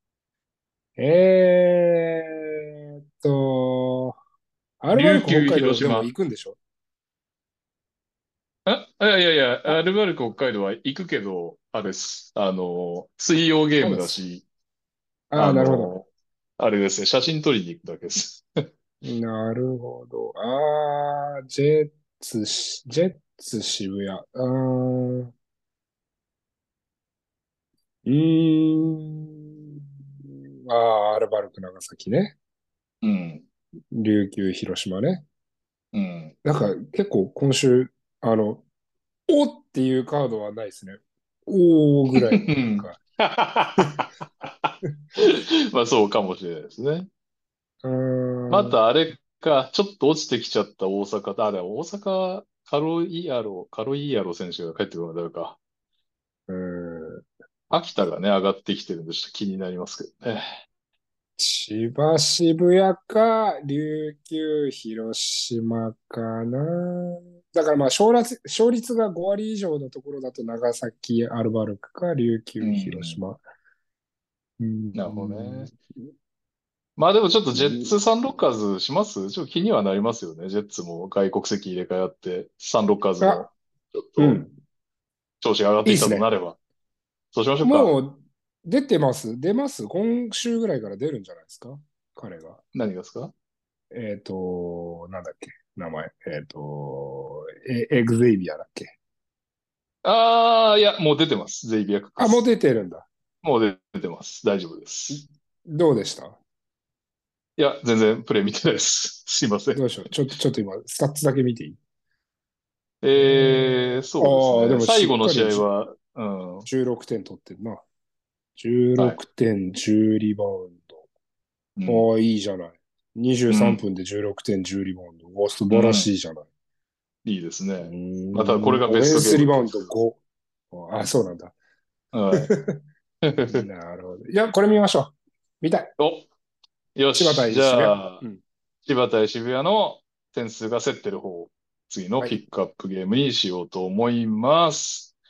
えーっと、アルバルク北琉球、 海道でも広島。 行くんでしょ？ あ、いやいやいや、アあ、 ルバルク北海道は行くけど、あれです。あの、水曜ゲームそうです。 だし、 ああ、 あなるほど。 の、あれですね、写真撮りに行くだけです。 なるほど。ああ、ジェッツし、ジェッツ渋谷。あーうーん。ああ、アルバルク長崎ね。 うん、 琉球広島ね。 うん。 なんか結構今週、あの、おっていうカードはないですね。おーぐらいのなんか。 まあそうかもしれないですね。 うーん。 またあれか、ちょっと落ちてきちゃった大阪、あ、でも大阪、カロイアロ、カロイアロ選手が帰ってくるのだか。 うーん。 秋田がね、上がってきてるんで、ちょっと気になりますけどね。 千葉渋谷か、琉球広島かな。だからまあ勝率、勝率がご割以上のところだと長崎アルバルクか、琉う球広ん。 島。うなるほどん。 ね。まあでもちょっとジェッツうんサンロッカーズしますちょっと気にはなりますよね。ジェッツも外国籍入れ替えあって、サンロッカーズあ、 もちょっとうん。 調子が上がってきたいいっすね。 となれば、そうしましょうか。 もう出てます出ます今週ぐらいから出るんじゃないですか彼が。 何がですか？ えっと、なんだっけ名前。えっと、エエグゼイビアだっけ？ ああー、いや、もう出てます。ゼイビア・クックあ、もうス。 出てるんだ。 もう出てます。大丈夫です。 どうでした？ いや、全然プレイ見てないです。すいません。 どうでしょうちょっと、ちょっと今、スタッツだけ見ていい？ええー、 ー、ああ、でそうですね。 もしっ最後の試かりじ合は、うん。 じゅうろくてん取ってるな。 はい。 じゅうろくてん、じゅうリバウンうん。 ド。ああ、いいじゃない。23 うん。 分でじゅうろくてん、じゅうリバウンド。お素晴らしうん。 いじゃない。 いいですうね。またこれーん、 がベストゲーオフェンスリバウンドムってやつです。 ご。あ、そうなんだ。 はい。 なるほど。いや、これ見ましょう。見たい。 お、よ千葉し。じ対渋谷。 ゃあ、 うん。 千葉対渋谷の点数が競ってる方、次のはい。 ピックアップゲームにしようと思います。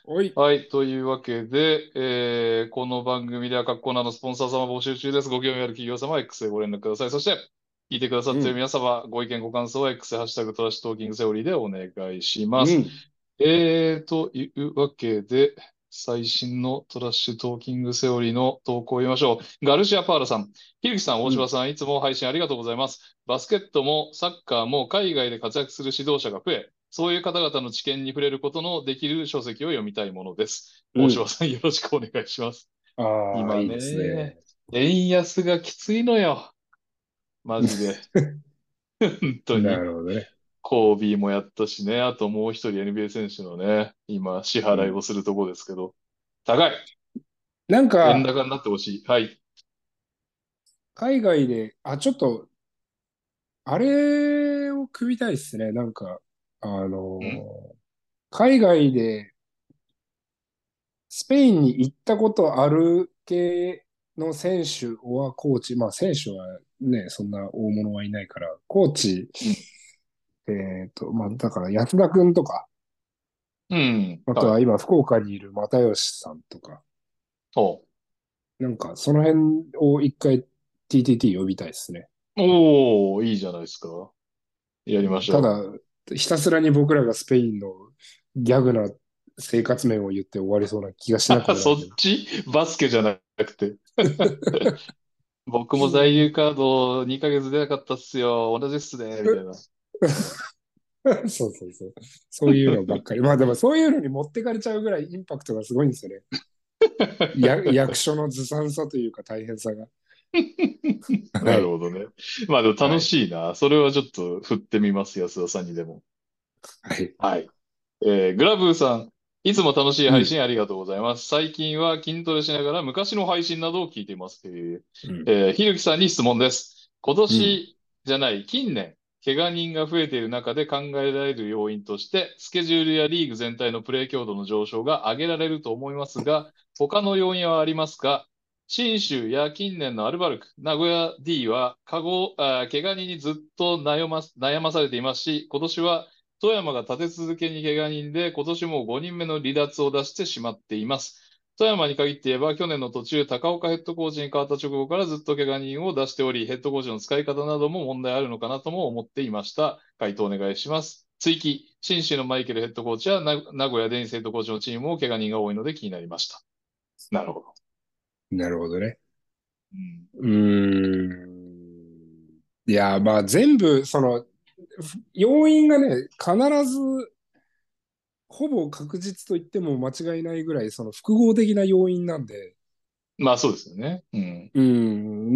おい。 はい。というわけで、えーこの番組では各コーナーのスポンサー様募集中です。ご興味ある企業様は X でご連絡ください。そして、聞いてくださっているうん。 皆様、ご意見ご感想は X、ハッシュタグトラッシュトーキングセオリーでお願いします。 うん。 えー、というわけで、最新のトラッシュトーキングセオリーの投稿を読みましょう。ガルシア・パーラさん、ひるきさん、大うん。 柴さん、いつも配信ありがとうございます。バスケットもサッカーも海外で活躍する指導者が増え、そういう方々の知見に触れることのできる書籍を読みたいものです。 うん。 大柴さん、よろしくお願いします。 ああ、 今いいですね、 ね。 円安がきついのよ。マジで。本当なに。 るほどね。 コービーもやったしね。あともう一人 エヌビーエー 選手のね、今支払いうん。 をするとこですけど。高い。 なんか、 円高になってほしい。はい。 海外で、あ、ちょっと、あれを組みたいですね。なんか、あんの、海外で、スペインに行ったことある系の選手はコーチ、まあ選手はね、そんな大物はいないから、コーチ、 うん。 えっと、まあだから安田くんとか、 うん。 あとはい。 は今福岡にいる又吉さんとか、 おなんかその辺を一回 ティーティーティー 呼びたいですね。 おー、いいじゃないですか。やりましょただ、ひたすらに僕らがスペインのギャグな生活面を言って終わりそうな気がしなくう。 もないけど。 そっちバスケじゃなくて。僕も在留カードにかげつ出なかったっすよ。同じっすね。みたいな。 そうそうそう。そういうのばっかり。まあでもそういうのに持ってかれちゃうぐらいインパクトがすごいんですよね。や、役所のずさんさというか大変さが。はなるい。 ほどね。まあでも楽はい。 しいな。それはちょっと振ってみます、安田さんにでも。 はい。 はい。えーグラブーさん、いつも楽しい配うん。 信ありがとうございます。最近は筋トレしながら昔の配信などを聞いています。えーうん。 えーひるきさんに質問です。今うん。 年じゃない、近年、怪我人が増えている中で考えられる要因として、スケジュールやリーグ全体のプレー強度の上昇が挙げられると思いますが、他の要因はありますか？信州や近年のアルバルク、名古屋 D は、過去、あ怪我人にずっと悩ま、悩まされていますし、今年は富山が立て続けに怪我人で、今年もごにんめの離脱を出してしまっています。富山に限って言えば、去年の途中、高岡ヘッドコーチに変わった直後からずっと怪我人を出しており、ヘッドコーチの使い方なども問題あるのかなとも思っていました。回答お願いします。追記、新州のマイケルヘッドコーチや名名古屋デニスヘッドコーチのチームも怪我人が多いので気になりました。なるほど。 なるほどね。 うん。 うーん。いや、まあ全部、その、要因がね、必ず、ほぼ確実と言っても間違いないぐらい、その複合的な要因なんで、 まあそうですよね。うん。 うん、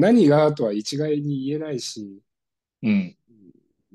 何がとは一概に言えないし、 うん。 うん、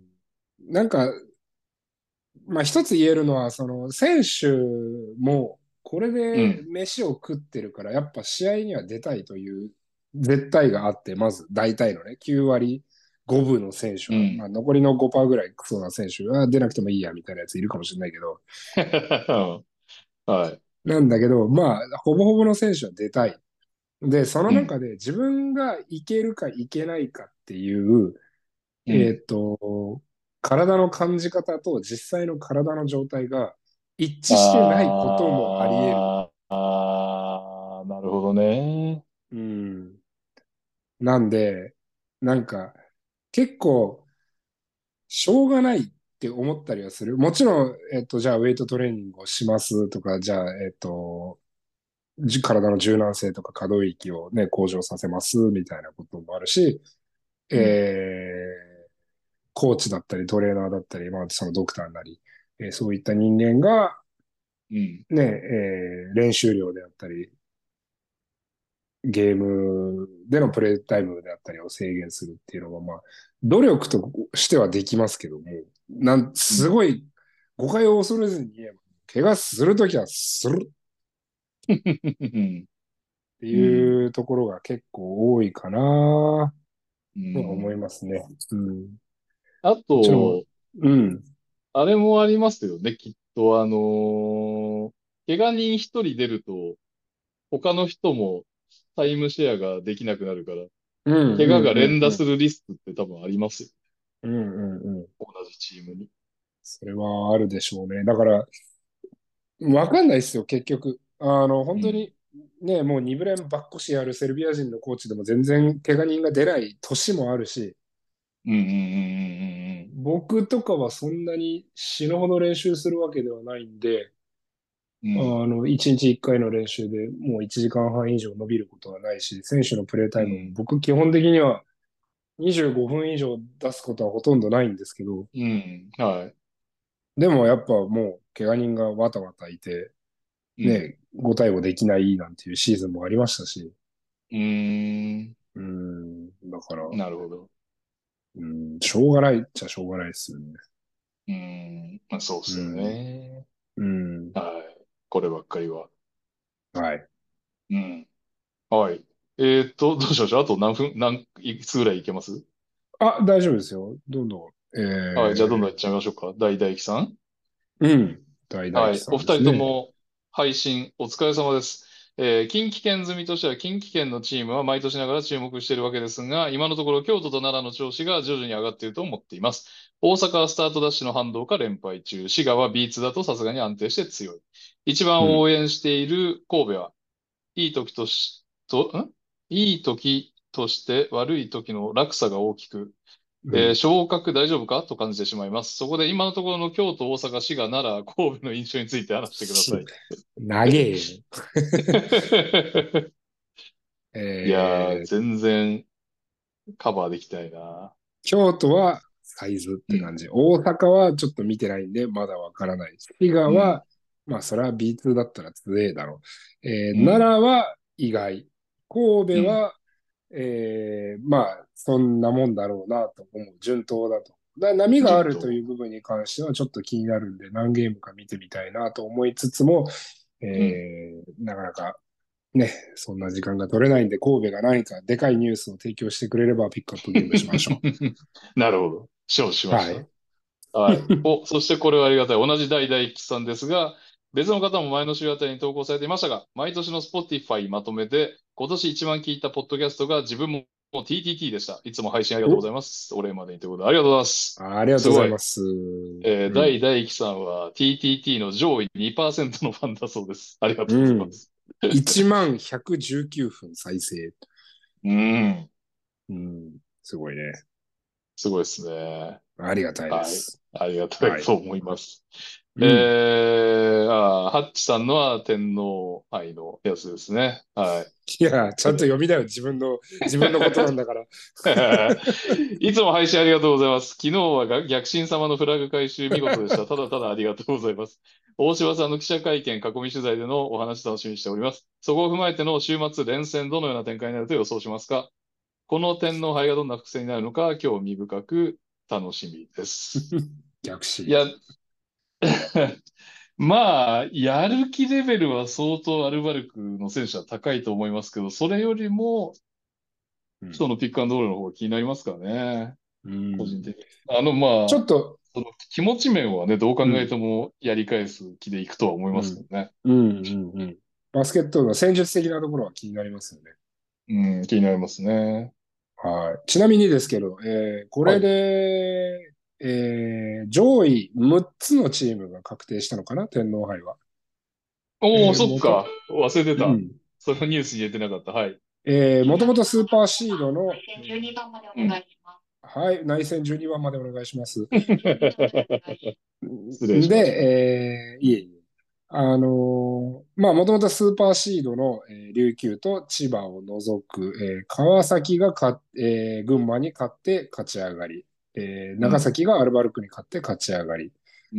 なんか、まあ一つ言えるのは、その選手もこれでうん。 飯を食ってるから、やっぱ試合には出たいという絶対があって、まず大体のね、きゅう割ごぶの選手は、まうん。 あ残りのごパーセントぐらいクソな選手は出なくてもいいやみたいなやついるかもしれないけど、 はい。 なんだけど、まあ、ほぼほぼの選手は出たい。で、そのうん。 中で自分がいけるかいけないかっていう、 うん。 えっと、体の感じ方と実際の体の状態が一致してないこともあり得る。 あーあー、なるほどね。 うん。なんで、なんか、結構、しょうがないって思ったりはする。もちろん、えっと、じゃあ、ウェイトトレーニングをしますとか、じゃあ、えっと、じ体の柔軟性とか可動域をね、向上させますみたいなこともあるし、えうん。 ー、コーチだったりトレーナーだったり、まあ、そのドクターなり、えーそういった人間が、 うん。 ね、えー練習量であったり、ゲームでのプレイタイムであったりを制限するっていうのは、まあ、努力としてはできますけども、なん、 うん。 すごい誤解を恐れずに言えば、怪我するときはするってうん。 いうところが結構多いかなうとは思いん。 ますね。うん。 あもちろん、 と、 うん。 あれもありますよね、きっと。あのー怪我人一人出ると、他の人もタイムシェアができなくなるから、 うん、 怪我がうん、うん、うん。 連打するリスクって多分ありますよ。 うん、うん、うん。 同じチームに。 それはあるでしょうね。だから、 わかんないですよ、結局。あの、 うん。 本当に、ね、もうに部連ばっこしやるセルビア人のコーチでも全然怪我人が出ない年もあるし、 うんうんうん僕とかはそんなに死ぬほど練習するわけではないんで、 うんうん。うん。 あの、いちにちいっかいの練習でもういちじかんはん以上伸びることはないし、選手のプレータイムもうん。 僕基本的にはにじゅうごふん以上出すことはほとんどないんですけど、 うん。はい。 でもやっぱもう怪我人がわたわたいて、 うん。 ね、ご対応できないなんていうシーズンもありましたし、 うーん。 うん、だから、 なるほど。 うん、しょうがないっちゃしょうがないですよね。 うーん。まあ、そうっすようん、 ね。 うん、 はい。こればっかりは。 はい。 うん。はい。えーっと、どうしましょう。あと何分、何、いくつぐらいいけます？ あ、大丈夫ですよ。どんどん。 はい。じゃあ、どんどんえいっちゃいましょうか。大大樹さん。 ー、うん、大大はい。 輝さお二人んですね。 とも配信お疲れ様です。えー近畿圏済みとしては近畿圏のチームは毎年ながら注目しているわけですが、今のところ京都と奈良の調子が徐々に上がっていると思っています。大阪はスタートダッシュの反動か連敗中、滋賀は ビーツー だとさすがに安定して強い。一番応うん、 援している神戸はいい時とし、と、んいい時として悪い時の落差が大きく、えーうん。 昇格大丈夫かと感じてしまいます。そこで今のところの京都、大阪、滋賀、奈良、神戸の印象について話してください。 長えよ。 いやー、 えー、 全然カバーできたいな。 京都はサイズっうん、 て感じ。大阪はちょっと見てないんで、まだわからない。滋賀うん、 は、まあ、それは ビーツー だったら ツーエー だろう。えー、 うん、 奈良は意外。神うん。 戸は、えー、まあ、そんなもんだろうなと思う。順当だと。だ波があるとい順当。 う部分に関してはちょっと気になるんで、何ゲームか見てみたいなと思いつつも、えうん。 ー、なかなかね、そんな時間が取れないんで、神戸が何かでかいニュースを提供してくれればピックアップゲームしましょなるほど。承知しう。 ました。 はい。 はい。お、そしてこれはありがたい。同じ代々木さんですが、別の方も前の週あたりに投稿されていましたが、毎年の Spotify まとめで、今年一番聞いたポッドキャストが自分も ティーティーティー でした。いつも配信ありがとうございお、 ます。お礼までにということで、ありがとうございます。 ありがとすごい。 うございます。 えー、 うん。 大大樹さんは ティーティーティー の上位にパーセントのファンだそうです。ありがとうごうん。 ざいます。 いちまんひゃくじゅうきゅうふん再生。 うん。 うん。すごいね。 すごいですね。 ありがたいではい。 す。 ありがたいはい。 と思います。 うん。 えー、あー、ハッチさんのは天皇杯のやつですね。はい。 いや、ちゃんとこれ。 読みなよ。自分の、自分のことなんだから。 いつも配信ありがとうございます。昨日はが逆進様のフラグ回収見事でした。ただただありがとうございます。大柴さんの記者会見、囲み取材でのお話楽しみにしております。そこを踏まえての週末連戦どのような展開になると予想しますか？この天皇杯がどんな伏線になるのか興味深く楽しみです。 逆進。 いや、まあ、やる気レベルは相当アルバルクの選手は高いと思いますけど、それよりも、 うん。 そのピックアンドロールの方が気になりますからね。 うん。 個人的に。あの、まあ、 ちょっと、 その気持ち面はね、どう考うん。 えてもやり返す気でいくとは思いますけうん。 どね。 うん。うん。うん。バスケットの戦術的なところは気になりますよね。 うん、気になりますね。 はい。ちなみにですけど、えーこれはい。 で、えー上位むっつのチームが確定したのかな、天皇杯は。 おお、 えーもと、 そっか。忘れてた。 うん。 そのニュースに入れてなかった。はい。 えーもともとスーパーシードの、え内ー戦番までお願いします。 はい、内戦じゅうにばんまでお願いします。 失礼しました。 で、えーいえいえ。あのーまあ、もともとスーパーシードの、えー琉球と千葉を除く、えー川崎がか、えー群馬に勝って勝ち上がり、えー長うん。 崎がアルバルクに勝って勝ち上がり、 うん。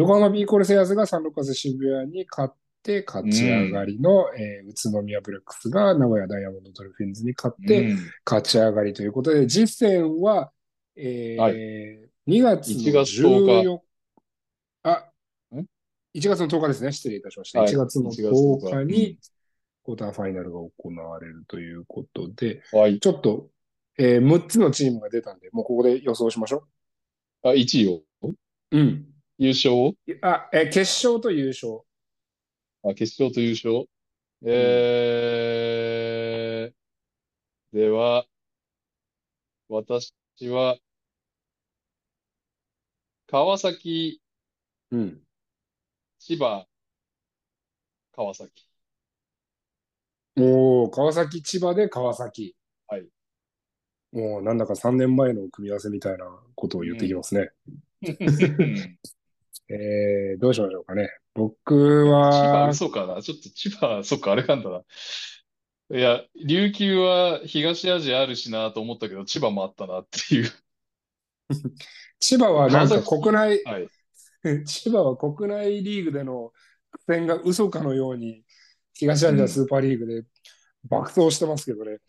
横浜ビーコルセアーズがサンロカス渋谷に勝って勝うち上がん。 りの、えー宇都宮ブレックスが名古屋ダイヤモンドドルフィンズに勝ってうん。 勝ち上がりということで、実戦は、 はい。 えーにがつ 1 の月とおか。 じゅうよっか、あ、 んいちがつのとおかですね。失礼いたしました。1 はい。 月のいちがつとおか。 とおかにうん。 クォーターファイナルが行われるということで、 はい。 ちょっと、えーむっつのチームが出たんで、もうここで予想しましょあ、いちいをう。うん。 優勝。 あ、えー決勝と優勝。 あ、決勝と優勝。 うん。 えー、では、私は、川崎、 うん。 千葉、 川崎。 おー、川崎、千葉で川崎。 はい。 もうなんだかさんねんまえの組み合わせみたいなことを言ってきうん。 ますね。えー、どうしましょうかね。僕千葉、 は、 嘘かな。ちょっと千葉、そっか、あれなんだな。いや、琉球は東アジアあるしなと思ったけど、千葉もあったなっていう。 千葉はな川んか国崎、 内、 はい。 千葉は国内リーグでの苦戦が嘘かのように、東アジアスうん。 ーパーリーグで爆走してますけどね。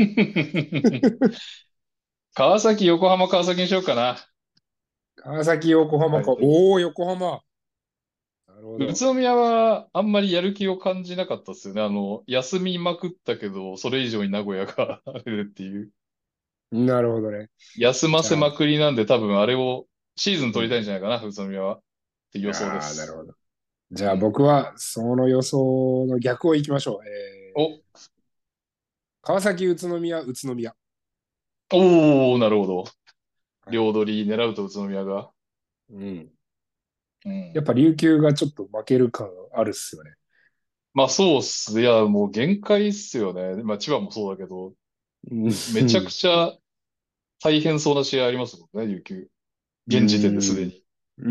川崎、横浜、川崎にしようかな。 川崎、横浜か。 はい。 おー、横浜。なるほ宇ど。 都宮はあんまりやる気を感じなかったですよね。あの、休みまくったけど、それ以上に名古屋があるっていう。 なるほどね。 休まじゃあ、 せまくりなんで多分あれをシーズン取りたいんうん。 じゃないかな、宇都宮は。って予想でああ、なるす。 ほど。じゃあうん。 僕はその予想の逆をいきましょう。えお、 ー、川崎、宇都宮、宇都宮。 おー、なるほど。 はい。 両取り狙うと宇都宮が。 うん。 うん。 やっぱ琉球がちょっと負ける感あるっすよね。 まあそうっす。いや、もう限界っすよね。まあ千葉もそうだけど、 うめちゃくん。 ちゃ大変そうな試合ありますもんね、琉球。 う現時点ですでん。 に。 うん。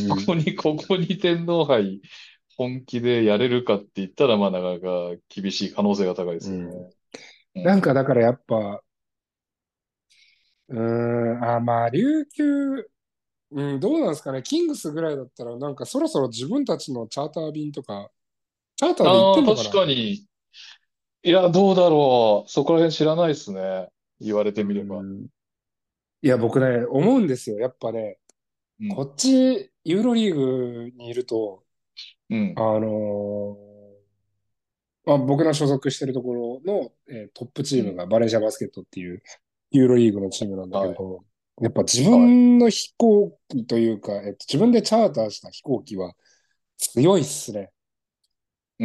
うん。 ここに、ここに天皇杯本気でやれるかって言ったら、まあなかなか厳しい可能性が高いですようん。 ね。うなんかん。 だからやっぱ、うーん、あ、まあ琉球、うん、どうなんですかね。キングスぐらいだったらなんかそろそろ自分たちのチャーター便とか、チャーターで行っああ、確てんのかな。 かに。いや、どうだろう。そこら辺知らないですね。言われうてみれば。 ん。いや、僕ね、思うんですよ。やっぱね、 うん。 こっち、ユーロリーグにいると、 うん。 あのーまあ、僕の所属してるところの、えートップチうん。 ームがバレンシアバスケットっていうユーロリーグのチームなんだけはい。 ど、やっぱ自はい。 分の飛行機というか、えっと、自分でチャーターした飛行機は強いっすね。 うん。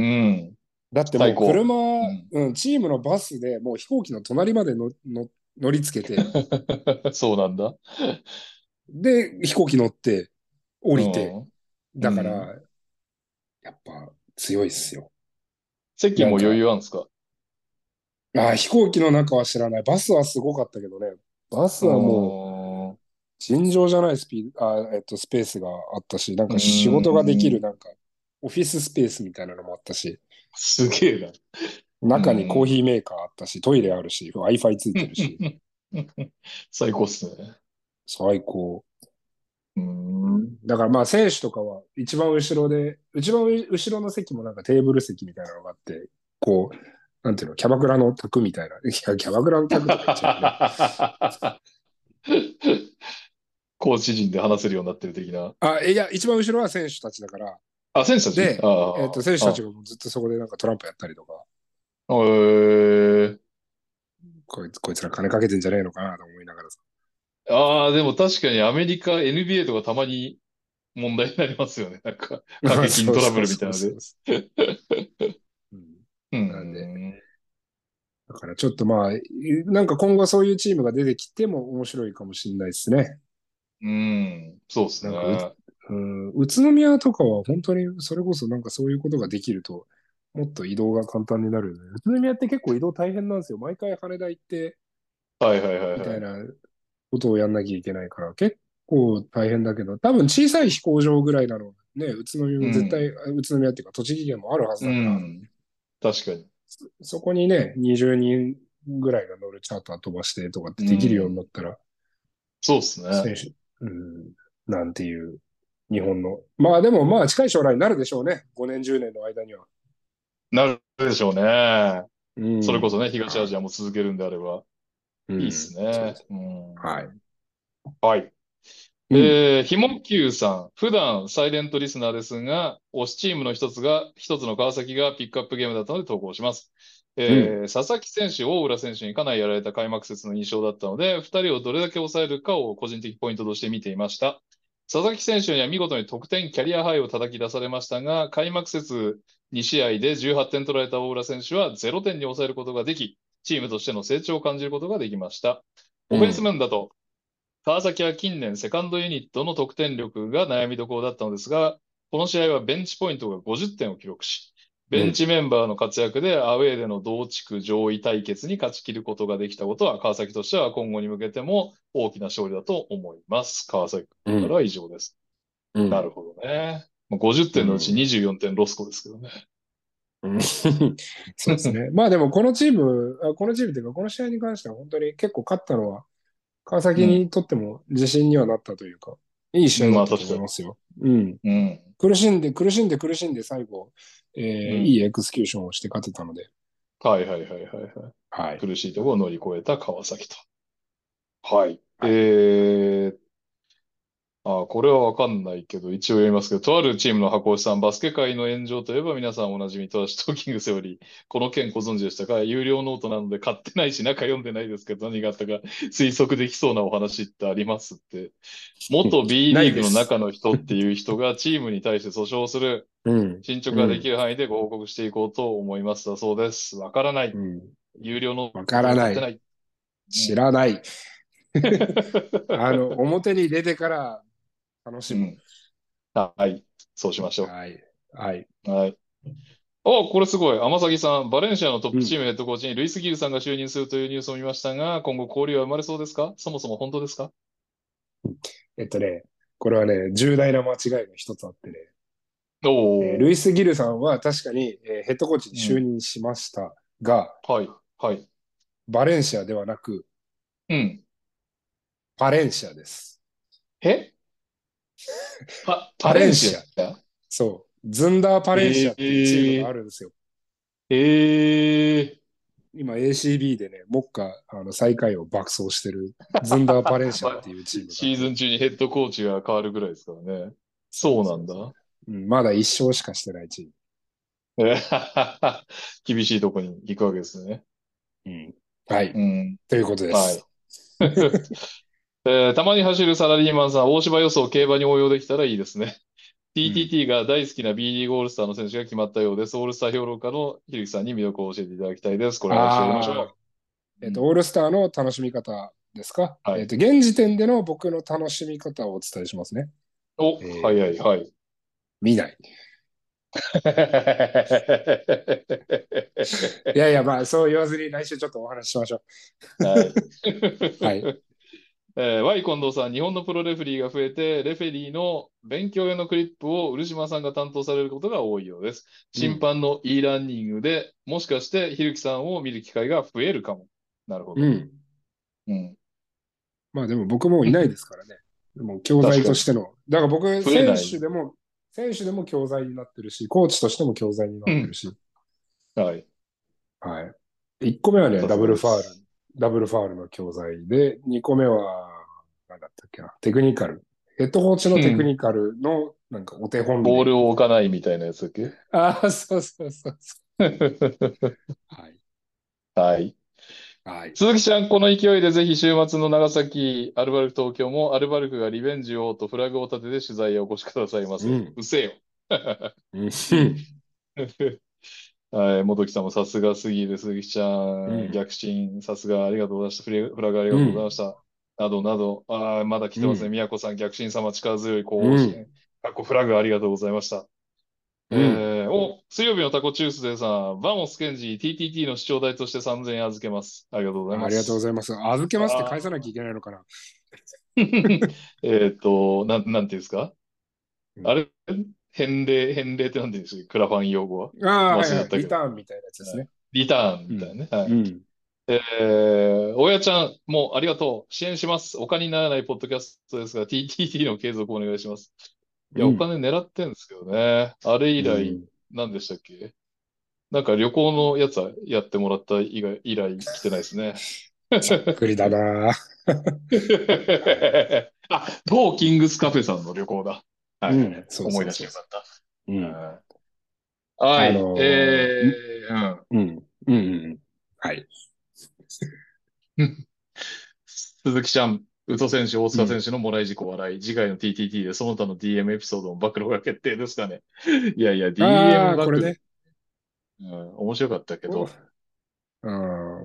だってもう最高。 車、 うん。 うん、チームのバスでもう飛行機の隣までのの乗り付けて、 そうなんだ。 で、飛行機乗って降うりて、 ん。うだかん。 ら、やっぱ強いっすよ。 席も余なんか、 裕あるんですか？ あー、飛行機の中は知らない。バスはすごかったけどね。バスうはもうーん。 尋常じゃないスピード、あー、えっと、スペースがあったし、なんうか仕事ができる、 ーん。 なんか、オフィススペースみたいなのもあったし、 すげえな。う中にコーん。 ヒーメーカーあったし、トイレあるし、Wi-Fi ついてるし、 最高っすね。 最高。 うーん。 だからまあ選手とかは一番後ろで、一番後ろの席もなんかテーブル席みたいなのがあって、こう、なんていうの、キャバクラの卓みたいな。いや、キャバクラの卓とか言っちゃうよね。 コーチ陣で話せるようになってる的な。 あ、いや、一番後ろは選手たちだから、 あ、選手たちで、えっと、 あ選手たちあ、 がもうずっとそこでなんかトランプやったりとか、 あ、ええこいつ、こいつら金かけてんじゃねえのかなと思いながらさ。 ああ、でも確かにアメリカ エヌビーエー とかたまに問題になりますよね。なんか、掛け金トラブそうそうルみたいなので。 そうそうそう。うん。 うなんで、 ん。 だからちょっとまあ、なんか今後そういうチームが出てきても面白いかもしれないですね。 うん。そうですなんかう、 ね。 うん、宇都宮とかは本当にそれこそなんかそういうことができると、もっと移動が簡単になるよね。宇都宮って結構移動大変なんですよ。毎回羽田行って、 はいはいはいはい。 みたいなことをやんなきゃいけないから、結構大変だけど、多分小さい飛行場ぐらいなのね、宇都宮も絶対、 うん。 宇都宮っていうか栃木県もあるはずうだから、 ん。確かに。 そそこにね、にじゅうにんぐらいが乗るチャーター飛ばしてとかっうてできるようになん。 ったら、 そうですね。 選手、うん、なんていう日本の。まあでもまあ近い将来になるでしょうね。ごねん、じゅうねんの間には。 なるでしょうね。 うん。 それこそね、東アはい。 ジアも続けるんであれば、いいっすうん。そうでね。 すね。 うはい。 ん。はい。 うん。 えー、ひもきゅうさん。普段サイレントリスナーですが、推しチームの一つが、一つの川崎がピックアップゲームだったので投稿します。 うん。 えー、佐々木選手、大浦選手にかなりやられた開幕節の印象だったので、二人をどれだけ抑えるかを個人的ポイントとして見ていました。佐々木選手には見事に得点、キャリアハイを叩き出されましたが、開幕節に試合でじゅうはってん取られた大浦選手はゼロてんに抑えることができ、チームとしての成長を感じることができました。オフェンスうん。 面だと、川崎は近年セカンドユニットの得点力が悩みどころだったのですが、この試合はベンチポイントがごじゅってんを記録し、 ベンチメンバーの活躍でアウェーでの同地区上位対決に勝ち切ることができたことは、川崎としては今後に向けても大きな勝利だと思います。川崎うん。 からは以上です。 うん。 なるほどね。まあごじゅってんのうちうん。 にじゅうよんてんロスコですけどね。 うん。そうですね。まあでもこのチーム、あこのチームというかこの試合に関しては本当に結構勝ったのは川うん。 崎にとっても自信にはなったというか、いい試合だったとまあ確かに。 思いますよ。うん。 うん。 苦しんで苦しんで苦しんで最後、えーいうん。 いエクスキューションをして勝てたので、 はいはいはいはいはい。 はい。 苦しいところを乗り越えた川崎と。はい。 はい。 えーあ、これはわかんないけど、一応言いますけど、とあるチームの箱推しさん、バスケ界の炎上といえば皆さんおなじみ、トラッシュトーキングスより、この件ご存知でしたか？有料ノートなので買ってないし、中読んでないですけど、何があったか推測できそうなお話ってありますって。元 B なリーグのいです。 中の人っていう人がチームに対して訴訟する。 うん。 進捗ができうん。 る範囲でご報告していこうと思いますだそうです。わからない。 うん。 有料ノわートからない。 も買ってない。うん。 知らない。あの、表に出てから楽しむ。 うん。はい。そうしましょはい。はい。 う。はい。お、これすごい。天崎さん、バレンシアのトッうん。 プチームヘッドコーチにルイス・ギルさんが就任するというニュースを見ましたが、今後交流は生まれそうですか？そもそも本当ですか？ えっとね、これはね、重大な間違いが一つあってね、えールおー。 イス・ギルさんは確かに、えーヘッドコーチに就うん。 任しましたが、 はい。はい。 バレンシアではなく、 うん。 パレンシアです。 えパ、パパレレンシンシア。 ア？ そう。ズンダー・パレンシアっていうチームがあえるんですよ。 ー、え今 エーシービー でね、目下、あの、最下位を爆走してる、ズンダー・パレンー。 シアっまあ、 ていうチームがあって、 シーズン中にヘッドコーチが変わるぐらいですからね。 そうそうなんだ。 そうそう。うん、まだ一勝しかしてないチえー厳しいとこに行くわけですね。 ーム。うん。はい。 うん。 ということではい。 す。 えーたまに走るサラリーマンさん、大芝予想競馬に応用できたらいいですね。 うん。 ティーティーティー が大好きな B リーグオールスターの選手が決まったようです。オールスター評論家のひるきさんに魅力を教えていただきたいです。これ来週やりましょああ、 う。 えっと、 うん。 オールスターの楽しみ方ですか？ はい。 えっと、現時点での僕の楽しみ方をお伝えしますね。 お、早い、 えー、 はい。 見ない。いやいや、まあ、そう言わずに来週ちょっとお話ししましょはい。 う。はい。 えー、Y 近藤さん、日本のプロレフェリーが増えて、レフェリーの勉強用のクリップを漆島さんが担当されることが多いようです。審うん。 判の e ラーニングで、もしかしてひるきさんを見る機会が増えるかも。なるほど。 うん。 うん。 まあでも僕もいないですからね。でも教材確かに。 としての。だから僕、選増えない。 手でも、選手でも教材になってるし、コーチとしても教材になうん。 ってるし。 はい。 はい。いっこめはね、 さすダブがです。 ルファール。ダブルファールの教材で、にこめは、なんだったっけな、テクニカル。ヘッドコーチのテクうん。 ニカルの、なんかお手本例ボールを置かみたいないみたいなやつだっけ？ な。ああ、そうそうそうそう。はい。 はい。 はい。 鈴木ちゃん、この勢いでぜひ週末の長崎、アルバルク東京もアルバルクがリベンジをとフラグを立てて取材へお越しくださいませ。 うん。 うせよ。 うん。 はい、元木さんもさすがすぎる鈴木ちゃん、 うん。 逆進、さすがありがとうございました。フレフラグありがとうございうん。 ました。などなど、あーまだ来てますね。 うん。 宮子さん、逆進様力強いうん。 更新。かっこフラグありがとうございました。 うん。 えー、お、水曜日のタコチュースデーさん、バモスケンジ ティーティーティー の視聴代としてさんぜんえん預けます。ありがとうございあありがとうごます。 ざいます。預けますって返さなきゃいあけないのかな。 ーえっと、なん、なんていうんですか？ うん。 あれ返礼、返礼ってなんていうんですか？クラファン用語は。 ああ、はいはい。 忘れちゃったけど。 リターンみたいなやつですはいね。 リターンうん。 みたいなね。はい。 うん。 えー、親ちゃん、もうありがとう。支援します。お金にならないポッドキャストですが、ティーティーティー の継続お願いします。いや、おうん。 金狙ってんですけどね。あれ以来、 うん。 何でしたっけ？なんか旅行のやつはやってもらった以外、以来来てないですね。 ざっくりだな。はい。 あ、某キングスカフェさんの旅行だ。はいうん。 はいはい。 そう思い出しそうそうそてよかった。 う。うん。 うんはあい。 のーんえー、 うん。うん。うん。はい。 うん。鈴木ちゃん、宇都選手、大うん。 塚選手のもらい事故笑い。次回の ティーティーティー でその他の ディーエム エピソードの暴露が決定ですかね。いやいや、ディーエムああ、こ暴露。 れね。 うん、面白かったけおど。 うん。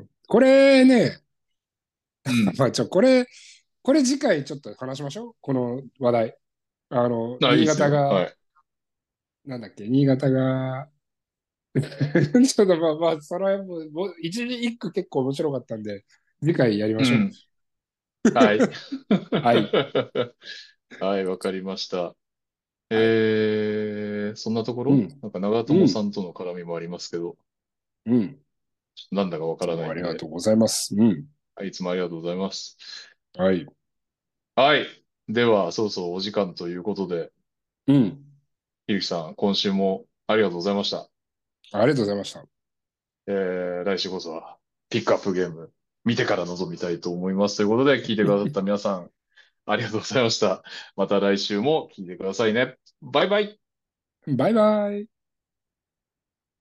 これね、 うん。 まあ、ちょ、これ、これ次回ちょっと話しましょう。この話題。あの、 あ、いい新っすよ。は潟が、 い。 なんだっけ、新潟がちょっとまあまあ、それはもう、もう一時一句結構面白かったんで、次回やりましょうん。はい。 う。はい。 はい、わかりました。 はい。 えー、そんなところうん。 なんか長うん。 友さんとの絡みもありますけど、 うん。 ちょっとなんだかわからいつもないんで、 ありがとうございます。うん。 はい、いつもありがとうございます。 はい。 はい。では、そろそろお時間ということで、 うん。 ひるきさん、今週もありがとうございました。 ありがとうございました。 えー、来週こそは、ピックアップゲーム、見てから臨みたいと思います。ということで、聞いてくださった皆さん、ありがとうございました。また来週も聞いてくださいね。バイバイ。 バイバイ。